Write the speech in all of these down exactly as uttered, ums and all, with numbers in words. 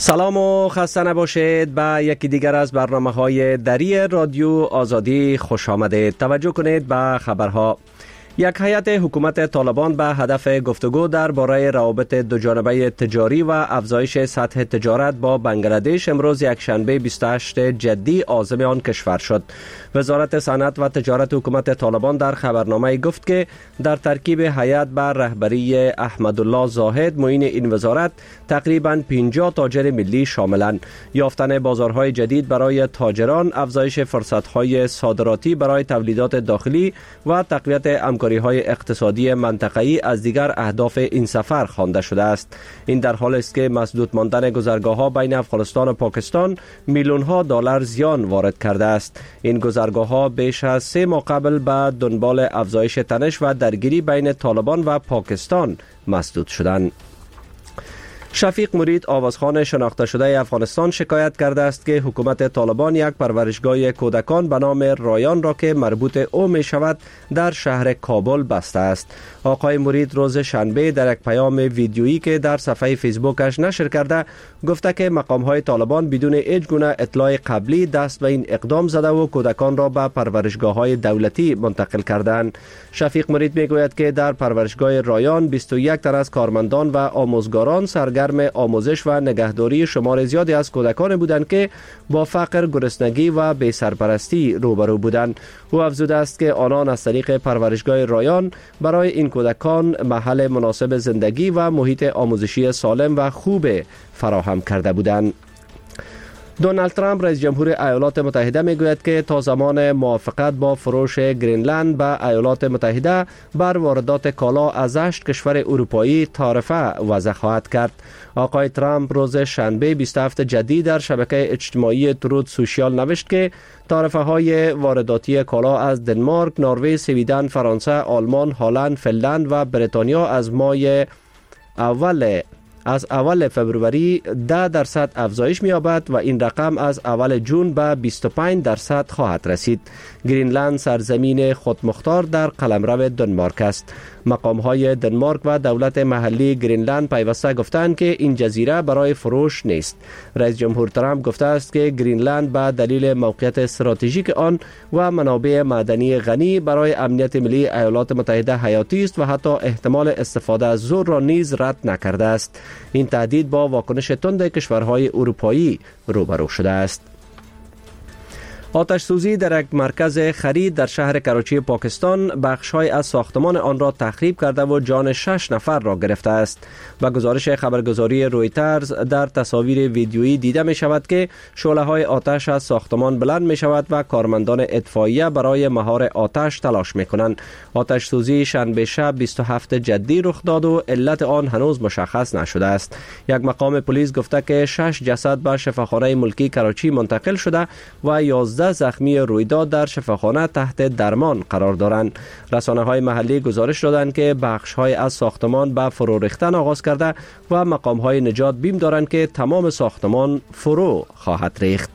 سلام و خسته نباشید. به یکی دیگر از برنامه‌های دری رادیو آزادی خوش آمدید. توجه کنید به خبرها. یک هیئت حکومت طالبان به هدف گفتگو درباره روابط دوجانبه تجاری و افزایش سطح تجارت با بنگلادش امروز یکشنبه بیست و هشتم جدی عازم آن کشور شد. وزارت صنعت و تجارت حکومت طالبان در خبرنامه گفت که در ترکیب هیئت به رهبری احمدالله زاهد معین این وزارت تقریباً پنجاه تاجر ملی شاملند. یافتن بازارهای جدید برای تاجران، افزایش فرصت‌های صادراتی برای تولیدات داخلی و تقویت همکاری‌های اقتصادی منطقه‌ای از دیگر اهداف این سفر خوانده شده است. این در حالی است که مسدود ماندن گذرگاه‌ها بین افغانستان و پاکستان میلیون‌ها دلار زیان وارد کرده است. این گذرگاه‌ها بیش از سه ماه قبل به دنبال افزایش تنش و درگیری بین طالبان و پاکستان مسدود شدند. شفیق مرید آوازخوان شناخته شده افغانستان شکایت کرده است که حکومت طالبان یک پرورشگاه کودکان به نام رایان را که مربوط او می شود در شهر کابل بسته است. آقای مرید روز شنبه در یک پیام ویدیویی که در صفحه فیسبوکش نشر کرده گفته که مقام‌های طالبان بدون هیچ گونه اطلاع قبلی دست به این اقدام زده و کودکان را به پرورشگاه‌های دولتی منتقل کردند. شفیق مرید میگوید که در پرورشگاه رایان بیست و یک تن از کارمندان و آموزگاران سرگرم آموزش و نگهداری شمار زیادی از کودکان بودند که با فقر، گرسنگی و بی سرپرستی روبرو بودند. او افزوده است که آنان از طریق پرورشگاه رایان برای این کودکان محل مناسب زندگی و محیط آموزشی سالم و خوب فراهم کرده بودند. دونالد ترامپ رئیس جمهور ایالات متحده میگوید که تا زمان موافقت با فروش گرینلند به ایالات متحده بر واردات کالا از هشت کشور اروپایی تعرفه وضع خواهد کرد. آقای ترامپ روز شنبه بیست و هفتم جدی در شبکه اجتماعی ترود سوشیال نوشت که تعرفه های وارداتی کالا از دنمارک، نروژ، سویدن، فرانسه، آلمان، هلند، فنلند و بریتانیا از ماه اول از اول فبروری ده درصد افزایش می‌یابد و این رقم از اول جون به بیست و پنج درصد خواهد رسید. گرینلند سرزمین خودمختار در قلمرو دنمارک است. مقام‌های دنمارک و دولت محلی گرینلند پیوسته گفتند که این جزیره برای فروش نیست. رئیس جمهور ترامپ گفته است که گرینلند به دلیل موقعیت استراتژیک آن و منابع معدنی غنی برای امنیت ملی ایالات متحده حیاتی است و حتی احتمال استفاده از زور را نیز رد نکرده است. این تهدید با واکنش تند کشورهای اروپایی روبرو شده است. آتش سوزی در یک مرکز خرید در شهر کراچی پاکستان بخش‌های از ساختمان آن را تخریب کرده و جان شش نفر را گرفته است. با گزارش خبرگزاری رویترز در تصاویر ویدیویی دیده می شود که شعله‌های آتش از ساختمان بلند می شود و کارمندان اطفائیه برای مهار آتش تلاش می کنند. آتش سوزی شنبه شب بیست و هفتم جدی رخ داد و علت آن هنوز مشخص نشده است. یک مقام پلیس گفته که شش جسد به شفاخانه ملکی کراچی منتقل شده و یازده زخمی رویداد در شفاخانه تحت درمان قرار دارند. رسانه‌های محلی گزارش دادند که بخش‌های از ساختمان به فرو ریختن آغاز کرده و مقام‌های نجات بیم دارند که تمام ساختمان فرو خواهد ریخت.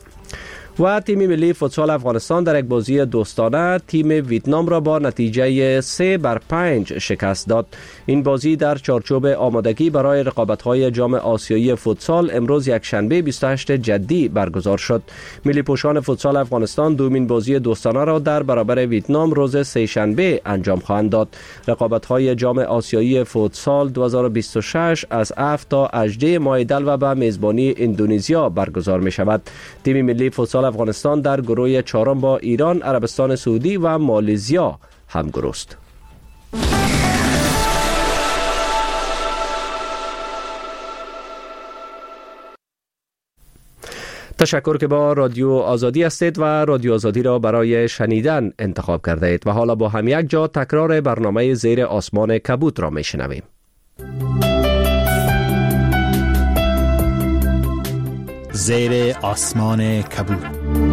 و تیم ملی فوتسال افغانستان در یک بازی دوستانه تیم ویتنام را با نتیجه سه بر پنج شکست داد. این بازی در چارچوب آمادگی برای رقابت‌های جام آسیایی فوتسال امروز یکشنبه بیست و هشتم جدی برگزار شد. ملی پوشان فوتسال افغانستان دومین بازی دوستانه را در برابر ویتنام روز سه شنبه انجام خواهند داد. رقابت‌های جام آسیایی فوتسال دو هزار و بیست و شش از هفت تا هجده ماه دلو به میزبانی اندونزیا برگزار می‌شود. تیم ملی فوتسال افغانستان در گروه چهارم با ایران، عربستان سعودی و مالزیا همگرو است. تشکر که با رادیو آزادی هستید و رادیو آزادی را برای شنیدن انتخاب کرده اید. و حالا با هم یک جا تکرار برنامه زیر آسمان کبوت را می شنویم. زیر آسمان کبوت.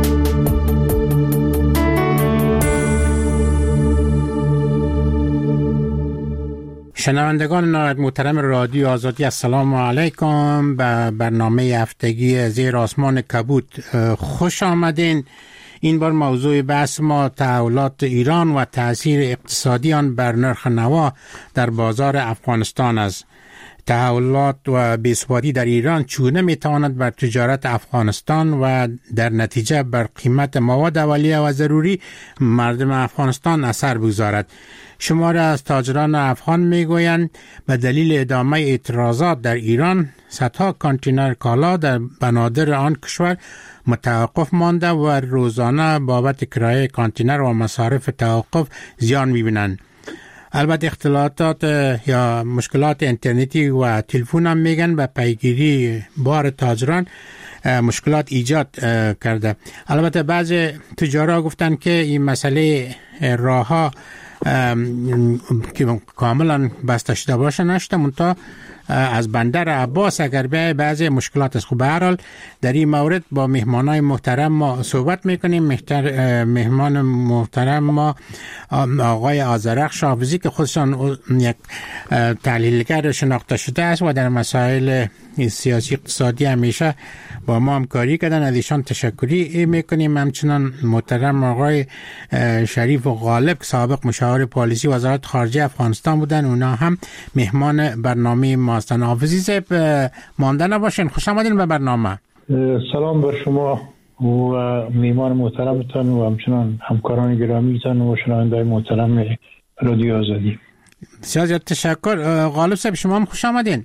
شنوندگان نهایت محترم رادیو آزادی، السلام علیکم. به برنامه هفتگی زیر آسمان کبوت خوش آمدین. این بار موضوع بحث ما تحولات ایران و تأثیر اقتصادی آن بر نرخ نوا در بازار افغانستان است. تحولات و بی‌ثباتی در ایران چگونه میتواند بر تجارت افغانستان و در نتیجه بر قیمت مواد اولیه و ضروری مردم افغانستان اثر بگذارد. شماره از تاجران افغان میگویند به دلیل ادامه اعتراضات در ایران صدها کانتینر کالا در بنادر آن کشور متوقف مانده و روزانه بابت کرایه کانتینر و مصارف توقف زیان میبینند. البته اختلالات یا مشکلات اینترنتی و تلفن هم میگن به پیگیری بار تاجران مشکلات ایجاد کرده. البته بعض تجارا گفتن که این مسئله راه ها که کاملا بسته شده باشه نشده، منتها از بندر عباس اگر به بعضی مشکلات است. خب به هر حال در این مورد با مهمانای محترم ما صحبت میکنیم. مهمان محترم ما آقای آذرخش حافظی که خودشان یک تحلیلگر شناخته شده است و در مسائل سیاسی اقتصادی همیشه با ما همکاری کردن، از ایشان تشکری میکنیم. همچنان محترم آقای شریف و غالب که سابق مشاور پالیسی وزارت خارجه افغانستان بودن، اونا هم مهمان برنامه ما هستند. حافظی صاحب مانده نباشین، خوش آمدین به برنامه. سلام بر شما و میهمان محترمتان و همچنان همکاران گرامیتان و شنونده‌های محترم رادیو آزادی. بسیار زیاد تشکر. غالب صاحب شما هم خوش آمدین.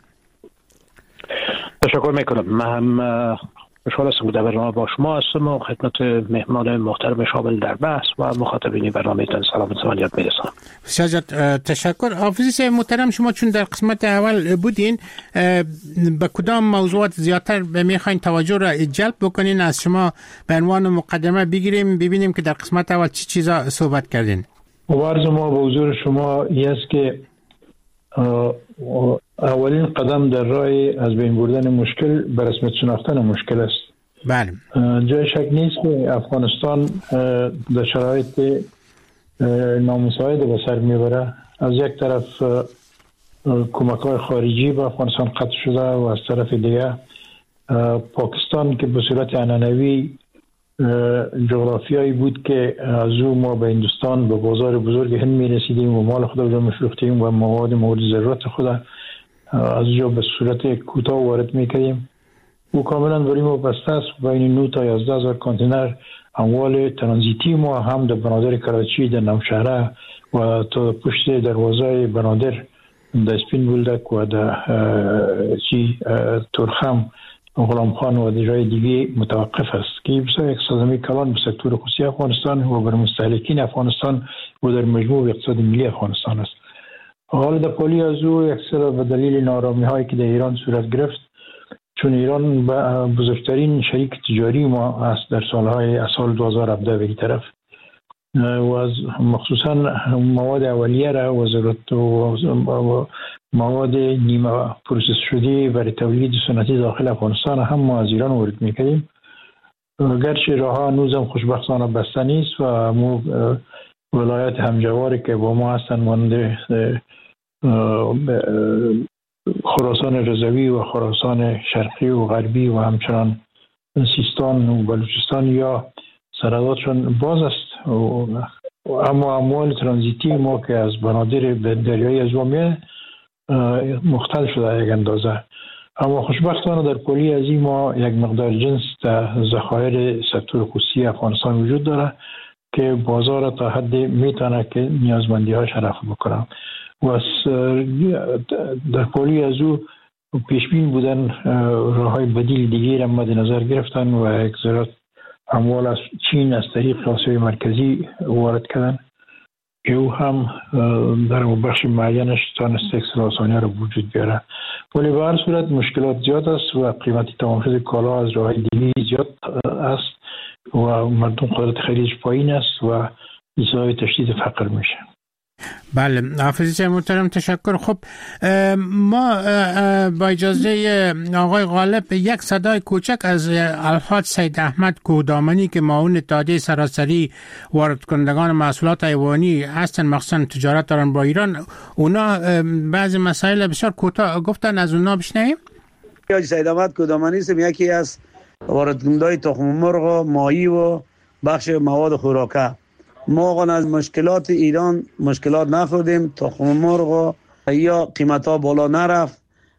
تشکر میکنم. من هم خوشحال هستم در برنامه با شما هستم و خدمت مهمان محترم شامل در بحث و مخاطبین برنامه تان سلام و تمنیت میرسانم. بسیار زیاد تشکر. حافظی صاحب محترم، شما چون در قسمت اول بودین، به کدام موضوعات زیادتر میخواین توجه را جلب بکنین؟ از شما به عنوان مقدمه بگیریم ببینیم که در قسمت اول چی چیزا صحبت کردین. عرض ما به حضور شما است که اولین قدم در راه از بین بردن مشکل به رسمیت شناختن مشکل است. بله. جای شک نیست که افغانستان در شرایط نامساعد به سر میبره. از یک طرف کمک‌های خارجی به افغانستان قطع شده و از طرف دیگه پاکستان که به صورت عنعنوی جغرافیایی بود که از او ما به هندوستان به بازار بزرگ هند میرسیدیم و مال خود را میفروختیم و مواد مورد ضرورت خود از جا به صورت کوتاه وارد میکردیم. او کاملا برای ما بسته است. بین نه تا یازده هزار کانتینر اموال ترانزیتی ما هم در بنادر کراچی، در نوشهره و تا پشت دروازه بنادر در اسپین بولدک و در چی ترخم غلام خان و در جای دیگه متوقف است که بسیار یک صدمه کلان به سکتور خصوصی افغانستان و بر مستهلکین افغانستان و در مجموع اقتصاد ملی افغانستان است. حال در پالی از او اکثر به دلیل نارامی هایی که در ایران صورت گرفت، چون ایران بزرگترین شریک تجاری ما است در سالهای سال دو هزار و هفده به این طرف و از مخصوصا مواد اولیه را و ضرورت و مواد نیمه پروسس شده برای تولید سنتی داخل افغانستان هم ما از ایران وارد میکنیم. گرچه راه ها هنوز هم خوشبختانه بسته نیست و مو ولایت همجواری که با ما هستن مانند خراسان رضوی و خراسان شرقی و غربی و همچنان سیستان و بلوچستان یا سرحداتشون باز است، اما اموال ترانزیتی ما که از بنادر دریایی از وامیه مختل شده یک اندازه. اما خوشبختانه در پلی از این ما یک مقدار جنس در ذخایر سکتور خصوصی افغانستان وجود داره که بازار تا حد میتونه که نیازمندی هاش رفع بکنه و در پلی از او پیشبین بودن راه های بدیل دیگه را مد نظر گرفتن و یک ذرات اموال از چین از طریق آسیای مرکزی وارد کردن که او هم در بخش معینش تانست اکسلاسانی را وجود بیاره. ولی به هر صورت مشکلات زیاد است و قیمتی تمام کالا از راه دیگه زیاد است و مردم قدرت خریدش پایین است و ایجاد تشدید فقر میشه. بله حافظی محترم تشکر. خب ما با اجازه آقای غالب یک صدای کوچک از الحاج سید احمد کودامنی که معاون اتحادیه سراسری وارد کنندگان محصولات حیوانی هستن، مخصوصا تجارت دارن با ایران، اونا بعضی مسائل بسیار کوتاه گفتن، از اونا بشنویم. حاج سید احمد کودامنی است، یکی از وارد کنندگان تخم مرغ و ماهی و بخش مواد خوراکه. ما از مشکلات ایران مشکلات نخوردیم، تخم مرغ یا قیمت ها بالا نرفت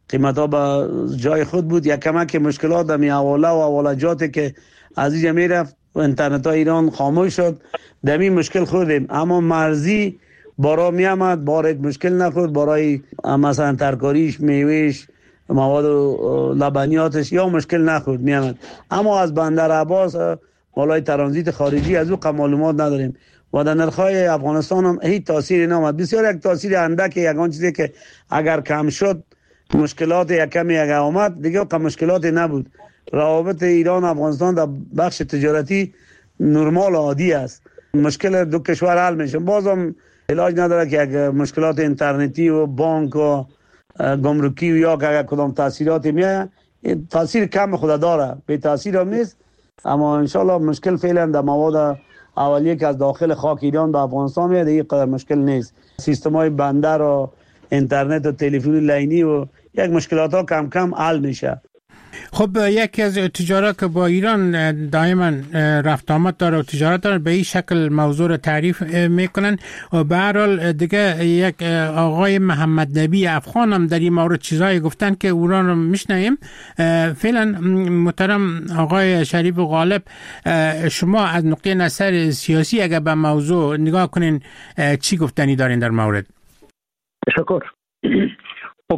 قیمت ها به جای خود بود. یک کمک مشکلات در می حواله و حوالجاتی که از اینجا میرفت اینترنت ها ایران خاموش شد، دمی مشکل خوردیم. اما مرزی بارا می آمد، بار یک مشکل نخورد، برای مثلا ترکاریش، میوهش، مواد لبنیاتش یا مشکل نخورد می آمد. اما از بندر عباس بالای ترانزیت خارجی از او معلومات نداریم و در نرخ‌های افغانستان هم هیچ تاثیری نامد. بسیار یک تاثیر اندک، یگان چیزی که اگر کم شد مشکلات یک کمی یک آمد دیگه که مشکلاتی نبود. روابط ایران و افغانستان در بخش تجارتی نرمال عادی است. مشکل دو کشور حل میشه، بازم علاج نداره که یک مشکلات اینترنتی و بانک و گمرکی و یا که اگر کدام تاثیراتی میاد تاثیر کم خود داره، به تاثیر هم نیست. اما انشالله مشکل فعلا در مواد اولیه که از داخل خاک ایران به افغانستان میاد این قدر مشکل نیست. سیستم های بندر و اینترنت و تلفنی لینی و یک مشکلات ها کم کم حل میشه. خب یکی از تجارت که با ایران دائما رفت آمد داره و تجارت داره به این شکل موضوع رو تعریف میکنن و به هر حال دیگه یک آقای محمد نبی افغان هم در این مورد چیزایی گفتن که اونا رو میشنیم. فعلا محترم آقای شریف غالب، شما از نقطه نظر سیاسی اگر به موضوع نگاه کنین چی گفتنی دارین در مورد؟ تشکر. خب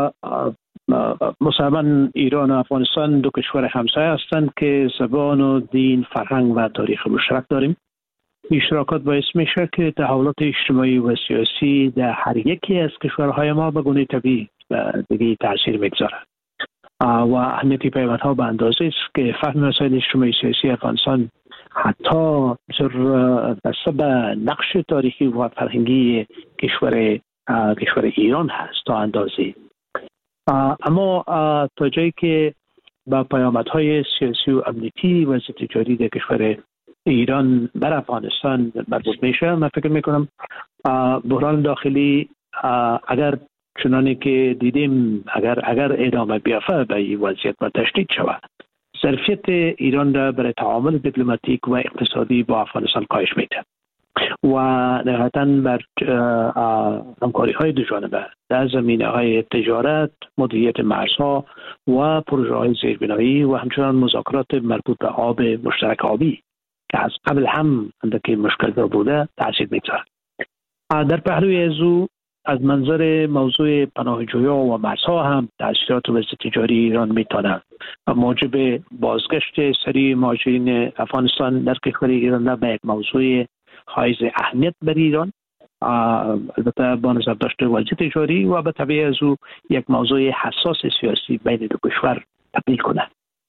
مسلمان ایران و افغانستان دو کشور همسایه هستند که زبان و دین، فرهنگ و تاریخ مشترک داریم. اشتراکات باعث میشه که تحولات اجتماعی و سیاسی در هر یکی از کشورهای ما به گونه طبیعی و دیگه تاثیر میگذاره و اهمیت پیوندها به اندازه است که فهم مسائل اجتماعی سیاسی افغانستان حتی بسته به نقش تاریخی و فرهنگی کشور کشور ایران هست تا اندازه. اما تا جایی که با پیامدهای سیاسی و امنیتی و تجاری در کشور ایران بر افغانستان مربوط میشه، من فکر میکنم بحران داخلی اگر چنانی که دیدیم اگر اگر ادامه بیافته به این وضعیت و تشدید شود، ظرفیت ایران را برای تعامل دیپلماتیک و اقتصادی با افغانستان کاهش میده و نهایتاً بر همکاری های دو جانبه در زمینه های تجارت، مدیریت مرزها و پروژه های زیربنایی و همچنان مذاکرات مربوط به آب مشترک آبی که از قبل هم اندکی مشکل دار بوده تاثیر میگذارد. در پهلوی از او از منظر موضوع پناهجویان و مرزها هم تاثیرات وضع تجاری ایران میتونه موجب بازگشت سریع مهاجرین افغانستان در کشور ایران به یک موضوع حائز اهمیت بر ایران، البته با نظر داشته وضع تجاری و به طبع از او یک موضوع حساس سیاسی بین دو کشور تبدیل کنه.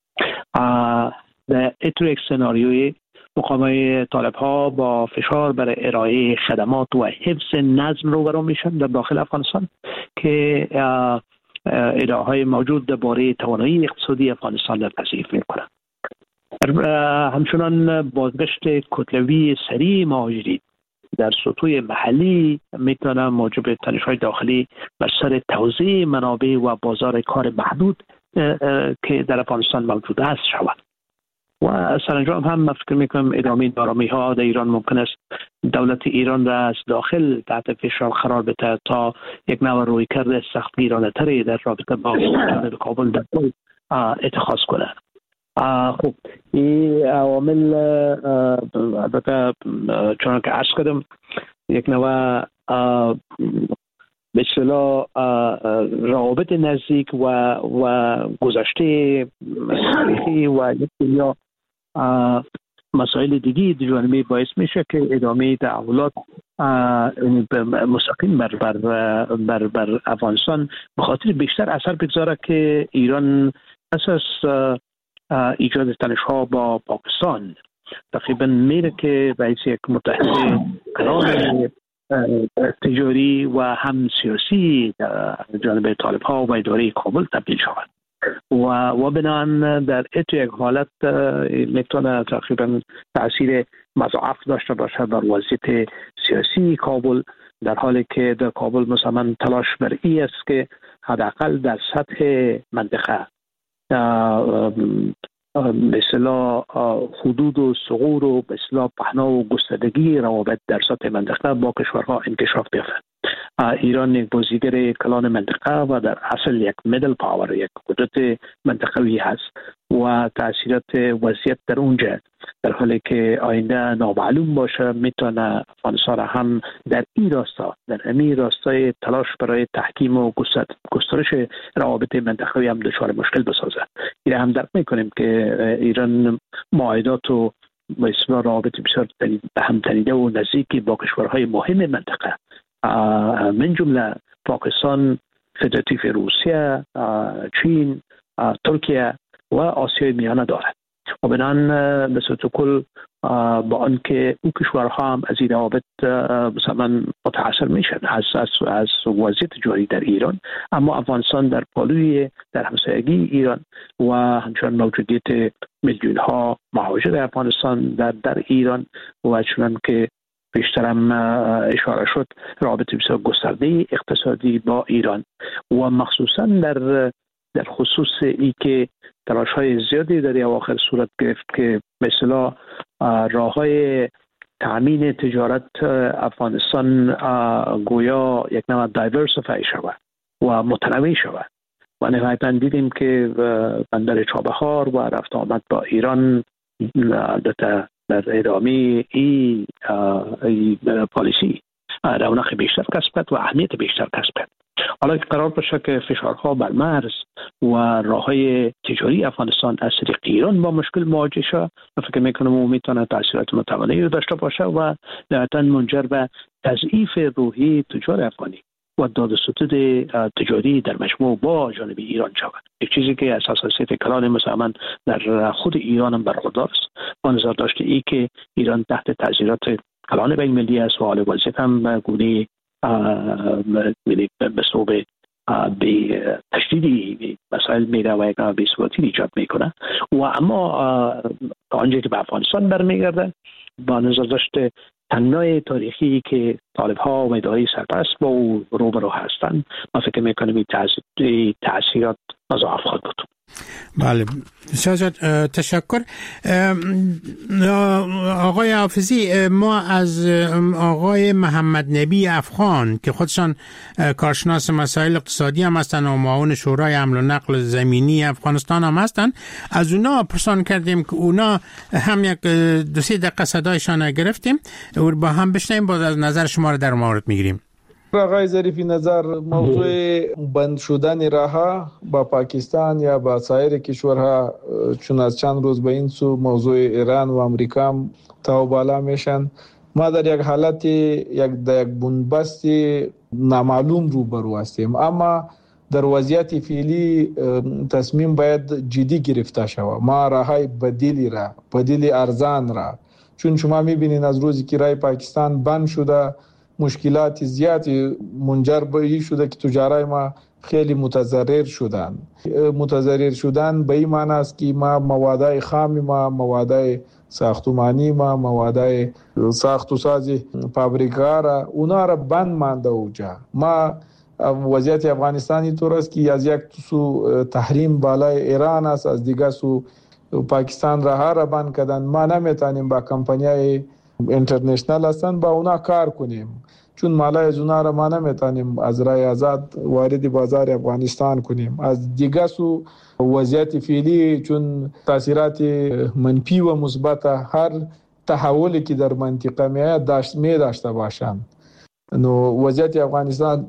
در اطور یک سناریوی مقامات طالب ها با فشار برای ارائه خدمات و حفظ نظم روبرو میشن در داخل افغانستان که ادعاهای های موجود درباره توانایی اقتصادی افغانستان را تضعیف میکنه. همچنان بازگشت کتلوی سریع مهاجرین در سطوح محلی میتونه موجب تنش‌های داخلی بر سر توزیع منابع و بازار کار محدود که در افغانستان موجود است شود و سرانجام هم من فکر میکنم ادامه نارامی ها در ایران ممکن است دولت ایران را از داخل تحت فشار قرار بده تا یک نوع رویکرد سختگیرانه تری در رابطه با کابل در اتخاذ کنه. خب این عوامل البته چون که عرض کردم یک نوع به اصطلاح روابط نزدیک و و گذشته تاریخی و یا مسائل دیگی جانبی باعث میشه که ادامه تحولات مستقیم بر بر بر بر افغانستان به خاطر بیشتر اثر بگذاره که ایران اساس ایجاد تنش‌ها با پاکستان تقریبا میره که باعث یک متحد کلان تجاری و هم سیاسی جانب طالب ها و اداره کابل تبدیل شود و و بنابراین در اتو یک حالت میتونه تقریبا تاثیر مضاعف داشته باشه بر وضعیت سیاسی کابل، در حالی که در کابل مثلا تلاش بر این است که حداقل در سطح منطقه به اصطلاح حدود و ثغور و به اصطلاح پهنا و گستردگی روابط در سطح منطقه با کشورها انکشاف بیافته. ایران یک بازیگر کلان منطقه و در اصل یک میدل پاور، یک قدرت منطقوی هست و تاثیرات وضعیت در اونجا در حالی که آینده نامعلوم باشه میتونه افغانستان هم در این راستا در این راستای تلاش برای تحکیم و گسترش روابط منطقوی هم دچار مشکل بسازه. این هم درک میکنیم که ایران معاهدات و مثلا روابط بسیار به هم تنیده و نزدیکی با کشورهای مهم منطقه من جمله پاکستان، فدراتیو روسیه، چین، ترکیه و آسیای میانه دارد و بنان به صورت کل با آنکه او کشورها هم از این روابط مثلا متاثر میشن از از از وضعیت جاری در ایران، اما افغانستان در پالوی در همسایگی ایران و همچنان موجودیت میلیون ها مهاجر افغانستان در در ایران و چنان که بیشترم اشاره شد رابطه بسیار گسترده اقتصادی با ایران و مخصوصا در در خصوص ای که تلاش های زیادی در اواخر صورت گرفت که مثلا راه های تامین تجارت افغانستان گویا یک نوع دایورسیفای شود و متنوع شود و نهایتاً دیدیم که بندر چابهار و رفت آمد با ایران در در ادامه این پالیسی رونق بیشتر کسب کرد و اهمیت بیشتر کسب کرد. حالا که قرار باشه که فشارها بر مرز و راههای تجاری افغانستان از طریق ایران با مشکل مواجه شد، فکر میکنم او میتونه تاثیرات متوانی رو داشته باشه و نهایتاً منجر به تضعیف روحی تجار افغانی و داد و ستد تجاری در مجموع با جانب ایران شود. یک چیزی که از حساسیت کلان مسلمان در خود ایران هم برخوردار است با نظر داشته ای که ایران تحت تاثیرات کلان بین ملی است و حال وضعیت هم گونه به صوب به تشدیدی مسائل میره و یک بی‌ثباتی ایجاد میکنه و اما آنجایی که به افغانستان برمیگرده با نظر داشته تنوع تاریخی که طالب ها و ادعای سرپرست با او روبرو هستند، من فکر میکنم این تاثیرات مضاعف خواهد بود. بله بسیار تشکر. آقای حافظی، ما از آقای محمد نبی افغان که خودشان کارشناس مسائل اقتصادی هم هستن و معاون شورای حمل و نقل زمینی افغانستان هم هستن، از اونا پرسان کردیم که اونا هم یک دو سه دقیقه صدایشان گرفتیم و با هم بشنیم، باز از نظر شما رو در مورد میگیریم. آقای ظریفی نظر، موضوع بند شدن راه با پاکستان یا با سایر کشورها چون از چند روز به این سو موضوع ایران و امریکا هم تا بالا میشن، ما در یک حالت یک در یک بنبست نامعلوم روبرو هستیم، اما در وضعیت فعلی تصمیم باید جدی گرفته شود. ما راههای بدیلی را بدیل ارزان را، چون شما میبینین از روزی که راه پاکستان بند شده مشکلات زیادی منجر به این شده که تجارای ما خیلی متضرر شدن. متضرر شدن به این معنی است که ما موادای خام ما، موادای ساختمانی ما، موادای ساخت و ساز فابریکا را اونا را بند مانده اوجا. ما وضعیت افغانستان اینطور است که از یک سو تحریم بالای ایران است، از دیگر سو پاکستان راه را بند کردن. ما نمیتونیم با کمپانیای اینترنشنال هستن با اونا کار کنیم، چون مالای از اونا را ما نمیتونیم از راه آزاد وارد بازار افغانستان کنیم. از دیگه سو وضعیت فعلی چون تاثیرات منفی و مثبت هر تحولی که در منطقه می داشت می داشته باشند، نو وضعیت افغانستان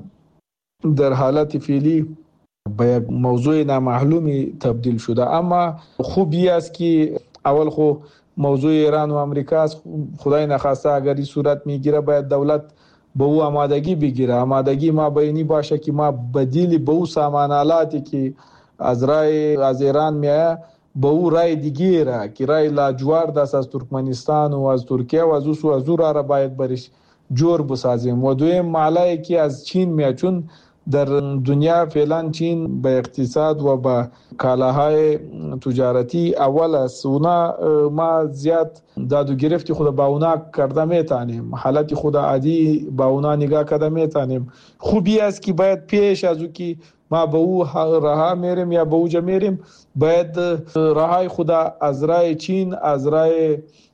در حالت فعلی به یک موضوع نامعلومی تبدیل شده. اما خوبی است که اول خو موضوع ایران و امریکا است، خدای نخواسته اگر این صورت میگیره باید دولت به او آمادگی بگیره. آمادگی ما بینی باشه که ما بدیلی به او سامانالاتی که از رای از ایران میایه به او رای دیگه را که رای لاجوارد است از ترکمنستان و از ترکیه و از او سو از او را, را باید برش جور بسازیم. و دویم مالایی که از چین میاد، چون در دنیا فعلا چین به اقتصاد و به کالاهای تجارتی اول است. اونا ما زیاد داد و گرفتی خود با اونا کرده میتونیم، حالت خود عادی با اونا نگاه کرده میتونیم. خوبی است که باید پیش از او که ما به او راه میریم یا به اوجا میریم باید راهای خود از راه چین، از راه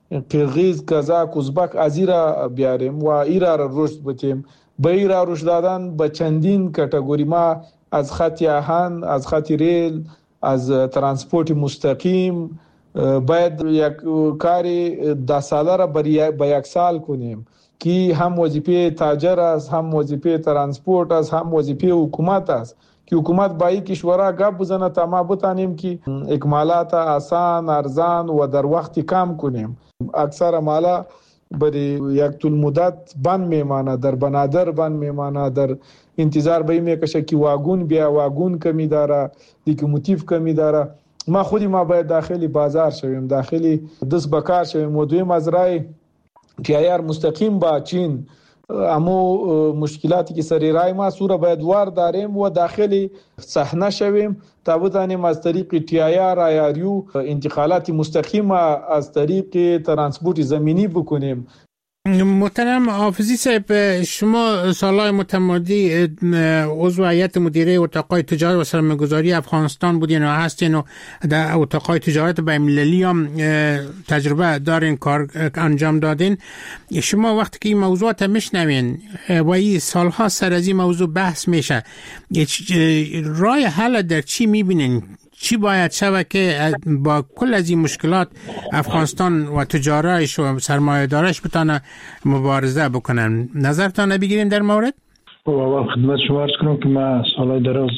قرغیز، کازاک، ازبک از ایرا بیاریم و ایرا را رشد بدیم. به ایرا رشد دادن به چندین کاتگوری، ما از خط آهن، از خط ریل، از ترانسپورت مستقیم باید یک کاری ده ساله را به یک سال کنیم که هم وظیفه تاجر است، هم وظیفه ترانسپورت است، هم وظیفه حکومت است که حکومت با کشورها گپ بزنه تا ما بتانیم که اکمالات آسان، ارزان و در وقت کم کنیم. اکثر مالا برای یک طول مدت بند میمانه، در بنادر بند میمانه، در انتظار به میکشه که واگون بیا، واگون کمی داره، لیکوموتیو کمی داره. ما خودی ما باید داخلی بازار شویم، داخلی دست بکار شویم و دویم از رای تیار مستقیم با چین امو مشکلاتی که سری رای ما سوره باید وار داریم و داخلی صحنه شویم تا بتانیم از طریق تیار آیاریو انتقالات مستقیم از طریق ترانسپورت زمینی بکنیم. محترم حافظی صاحب، شما سالهای متمادی عضو هیئت مدیره اتاقای تجارت و سرمایه‌گذاری افغانستان بودین و هستین و در اتاقای تجارت بین‌المللی هم تجربه دارین، کار انجام دادین. شما وقتی که این موضوعات میشنوین و این سالها سر از این موضوع بحث میشه، راه حل در چی میبینین؟ چی باید شود که با کل از این مشکلات افغانستان و تجارتش و سرمایه دارش بتانه مبارزه بکنن؟ نظرتان بگیریم در مورد؟ اول خدمت شما عرض کنم که ما سالهای دراز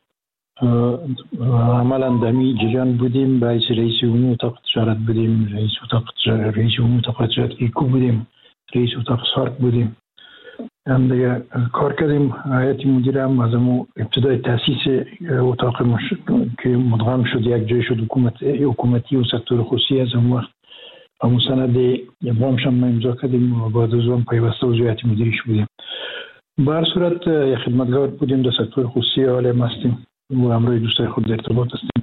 عملا دمی جریان بودیم، باعث رئیس عمومی اتاق تجارت بودیم، رئیس اتاق تجارت رئیس عمومی اتاق تجارت ایکو بودیم، رئیس اتاق سارک بودیم. هم دیگه کار کردیم. هیئت مدیره هم از ابتدای تاسیس اتاق مش... که مدغم شد یک جای شد حکومت حکومتی و سکتور خصوصی، از اون وقت همون سند وامش هم امضا کردیم و بعد از اون پیوسته عضو هیئت مدیرش بودیم. به هر صورت خدمتگار بودیم در سکتور خصوصی، حالا هستیم و همراه دوستای خود در ارتباط هستیم.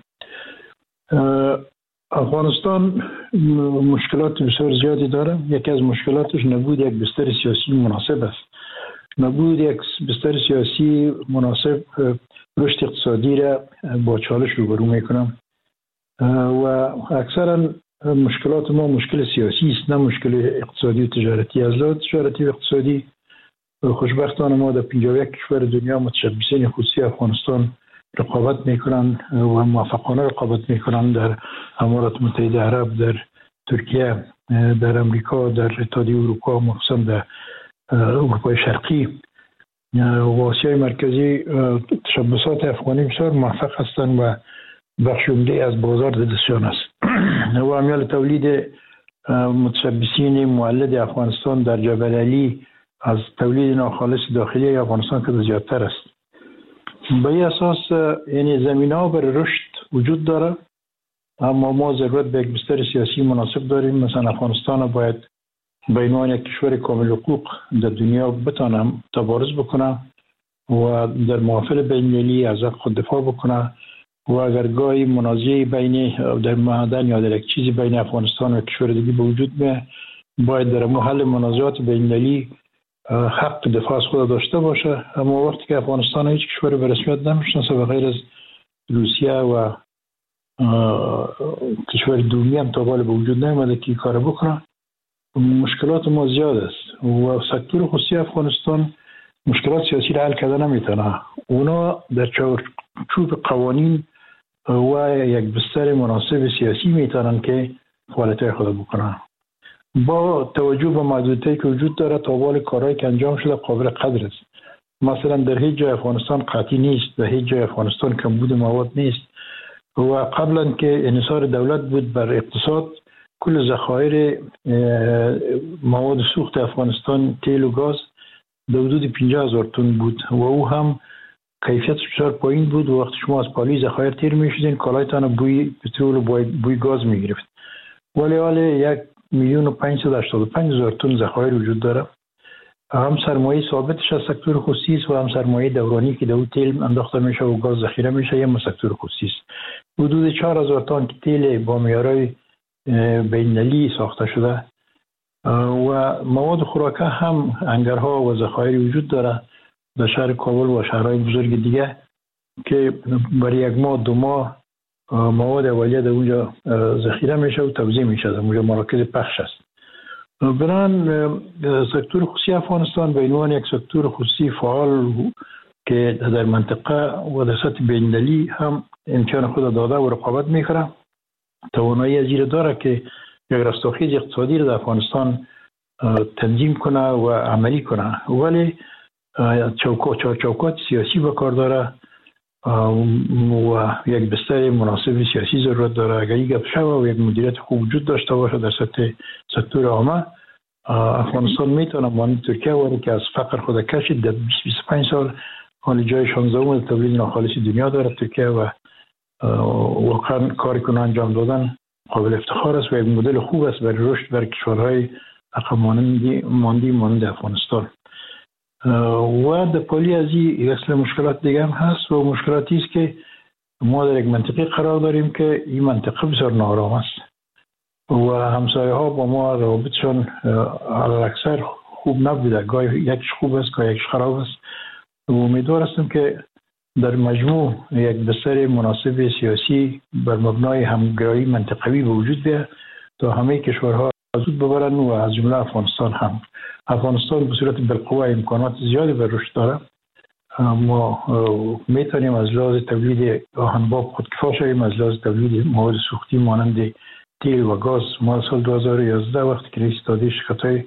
افغانستان مشکلات بسیار زیادی داره. یکی از مشکلاتش نبود یک بستر سیاسی مناسب است. نبود یک بستر سیاسی مناسب رشد اقتصادی را با چالش روبرو میکنم و اکثرا مشکلات ما مشکل سیاسی است، نه مشکل اقتصادی و تجارتی. از لحاظ تجارتی و اقتصادی خوشبختانه ما در پنجاه و یک کشور دنیا متشبثین خصوصی افغانستان رقابت میکنن و موفقانه رقابت میکنن در امارات متحده عرب، در ترکیه، در امریکا، در اتحادیه اروپا، مخصوصا در اروپای شرقی و آسیای مرکزی. تشبثات افغانی بسیار موفق هستند و بخش عمده از بازار دستشان است و امیال تولید متشبثین مولد افغانستان در جبل علی از تولید ناخالص داخلی افغانستان که زیادتر است. به این اساس یعنی زمینه‌ها برای رشد وجود داره، اما ما ضرورت به یک بستر سیاسی مناسب داریم. مثلا افغانستان باید به عنوان یک کشور کامل حقوق در دنیا بتونه تبارز بکنه و در محافل بین‌المللی از حق خود دفاع بکنه و اگر گاهی منازعه بین در معدن یا در یک چیزی بین افغانستان و کشور دیگه به وجود میاد، باید در محل منازعات بین‌المللی حق دفاع از خود داشته باشه. اما وقتی که افغانستان هیچ کشور به رسمیت نمیشناسه و غیر از روسیه و کشور دومی هم تا به وجود نیامده که کار بکنه، مشکلات ما زیاد است و سکتور خصوصی افغانستان مشکلات سیاسی را حل کرده نمیتونه. اونا در چارچوب قوانین و یک بستر مناسب سیاسی میتونن که فعالیت خود بکنن. با توجه به محدودیتی که وجود داره، تابال کارهایی که انجام شده قابل قدر است. مثلا در هیچ جای افغانستان قحطی نیست، در هیچ جای افغانستان کمبود مواد نیست و قبلا که انحصار دولت بود بر اقتصاد، کل ذخایر مواد سوخت افغانستان تیل و گاز در حدود پنجاه هزار تن بود و او هم کیفیتش بسیار پایین بود و وقتی شما از پالی ذخایر تیر میشدین کالایتان بوی پترول و بوی گاز میگرفت. ولی حال یک میلیون و پنجصد و هشتاد و پنج هزار تن ذخایر وجود داره. هم سرمایه ثابتش از سکتور خصوصی است و هم سرمایه دورانی که در تیل انداخته میشه و گاز ذخیره میشه هم سکتور خصوصی است. حدود چهار هزار تن تیل با معیارهای بین‌المللی ساخته شده و مواد خوراکه هم انگارها و ذخایر وجود داره در شهر کابل و شهرهای بزرگ دیگه که برای یک ماه دو ماه مواد اولیه در اونجا ذخیره میشه و توزیع میشه. در اونجا مراکز پخش است. بران سکتور خصوصی افغانستان به عنوان یک سکتور خصوصی فعال که در منطقه و در سطح بین‌المللی هم امکان خود داده و رقابت میکنه، توانایی از این داره که یک رستاخیز اقتصادی را در افغانستان تنظیم کنه و عملی کنه، ولی چوکات چوکات سیاسی به کار داره و یک بستر مناسب سیاسی ضرورت داره. اگر یک گپ شود و یک مدیریت خوب وجود داشته باشه در سطح سکتور عامه، افغانستان میتونه مانند ترکیه واره که از فقر خود کشید در بیست تا بیست و پنج سال حال جای شانزدهم تولید ناخالص دنیا داره ترکیه و واقعا کاری کنه انجام دادن قابل افتخار است و یک مدل خوب است برای رشد برای کشورهای عقب مانده مانند افغانستان. و در پالی از این اصل مشکلات دیگه هم هست و مشکلاتی است که ما در یک منطقه قرار داریم که این منطقه بسیار نارام است و همسایه ها با ما روابطشان علاکسر خوب نبوده، گاهی یکش خوب است گاهی یکش خراب است و امیدوار هستم که در مجموع یک بستر مناسب سیاسی بر مبنای همگرایی منطقوی به وجود بیاید تا همه کشورها زود ببرن و از جمله افغانستان هم. افغانستان به صورت بالقوه امکانات زیادی بر رشد داره. ما میتونیم از لحاظ تولید آهنباب خودکفا شویم، از لحاظ تولید مواد سوختی مانند تیل و گاز. ما سال دو هزار و یازده وقتی که رئیس اتحادیه شرکت‌های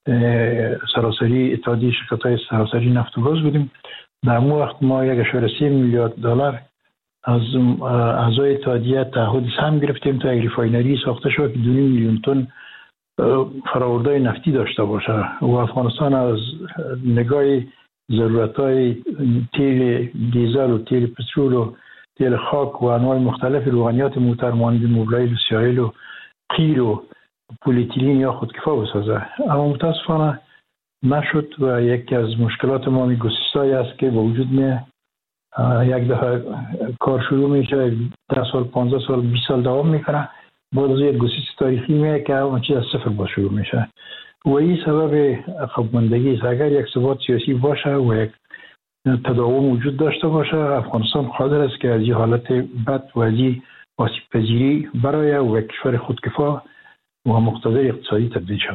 سراسری اتحادیه شرکت‌های سراسری نفت و گاز بودیم، در اون وقت ما یک اشاره سه میلیارد دلار از اعضای اتحادیه تعهد سهم گرفتیم تا یک ریفاینری ساخته شود که دو میلیون تن فرآورده نفتی داشته باشه و افغانستان از نگاه ضرورت‌های تیل دیزل و تیل پترول و تیل خاک و انواع مختلف روغنیات موتر مانند موبلایل و سیایل و قیر و پلیتیلین یا خودکفا بسازه. اما متاسفانه نشد و یکی از مشکلات ما می گسستایی است که با وجود می یک دفعه کار شروع میشه، ده سال پانزده سال بیست سال دوام میکنه، بعد از یک گسست تاریخی میه که اون چیز از صفر با شروع میشه و این سبب عقب ماندگی است. اگر یک ثبات سیاسی باشه و یک تداوم وجود داشته باشه، افغانستان قادر است که از این حالت بد و از این آسیب پذیری برای و کشور خودکفا و مقتدر اقتصادی تبدیل شود.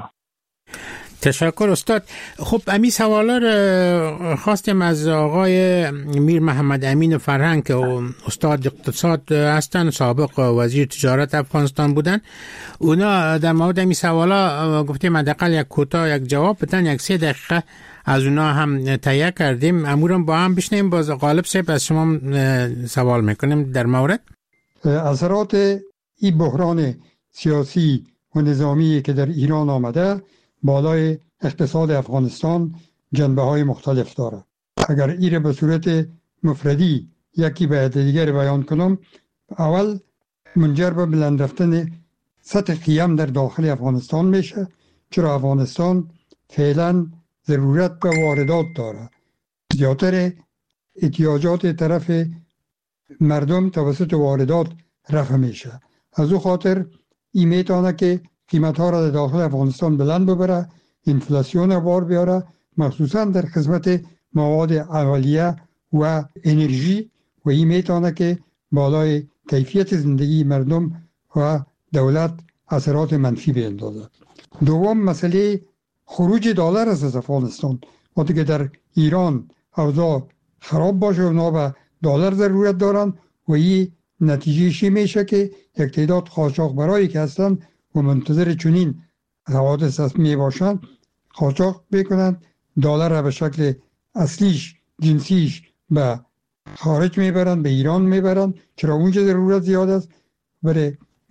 تشکر استاد. خب امی سوالا رو خواستیم از آقای میر محمد امین فرهنگ که استاد اقتصاد هستن، سابق وزیر تجارت افغانستان بودن. اونا در مورد امی سوالا گفتیم حداقل یک کوتاه یک جواب بدن، یک سه دقیقه از اونا هم تهیه کردیم. امورم با هم بشنیم. باز غالب صاحب از شما سوال میکنیم در مورد اثرات این بحران سیاسی و نظامی که در ایران آمده بالای اقتصاد افغانستان جنبه های مختلف داره. اگر ایره به صورت مفردی یکی به دیگر بیان کنم، اول منجر به بلند رفتن سطح قیم در داخل افغانستان میشه، چرا افغانستان فعلا ضرورت به واردات داره. زیادتر احتیاجات طرف مردم توسط واردات رفع میشه. از او خاطر این میتونه که قیمت ها را در داخل افغانستان بلند ببره، انفلاسیون را بار بیاره، مخصوصا در قسمت مواد اولیه و انرژی، و این میتونه که بالای کیفیت زندگی مردم و دولت اثرات منفی بیندازه. دوم مسئله خروج دلار از افغانستان. وقتی که در ایران اوضاع خراب باشه اونا به دلار ضرورت دارن و این نتیجه چی میشه که یک تعداد قاچاقبرایی که هستن و منتظر چنین حوادث می باشند قاچاق بکنند، دلار را به شکل اصلیش جنسیش به خارج میبرند، به ایران میبرند، چرا اونجا ضرورت زیاد است برای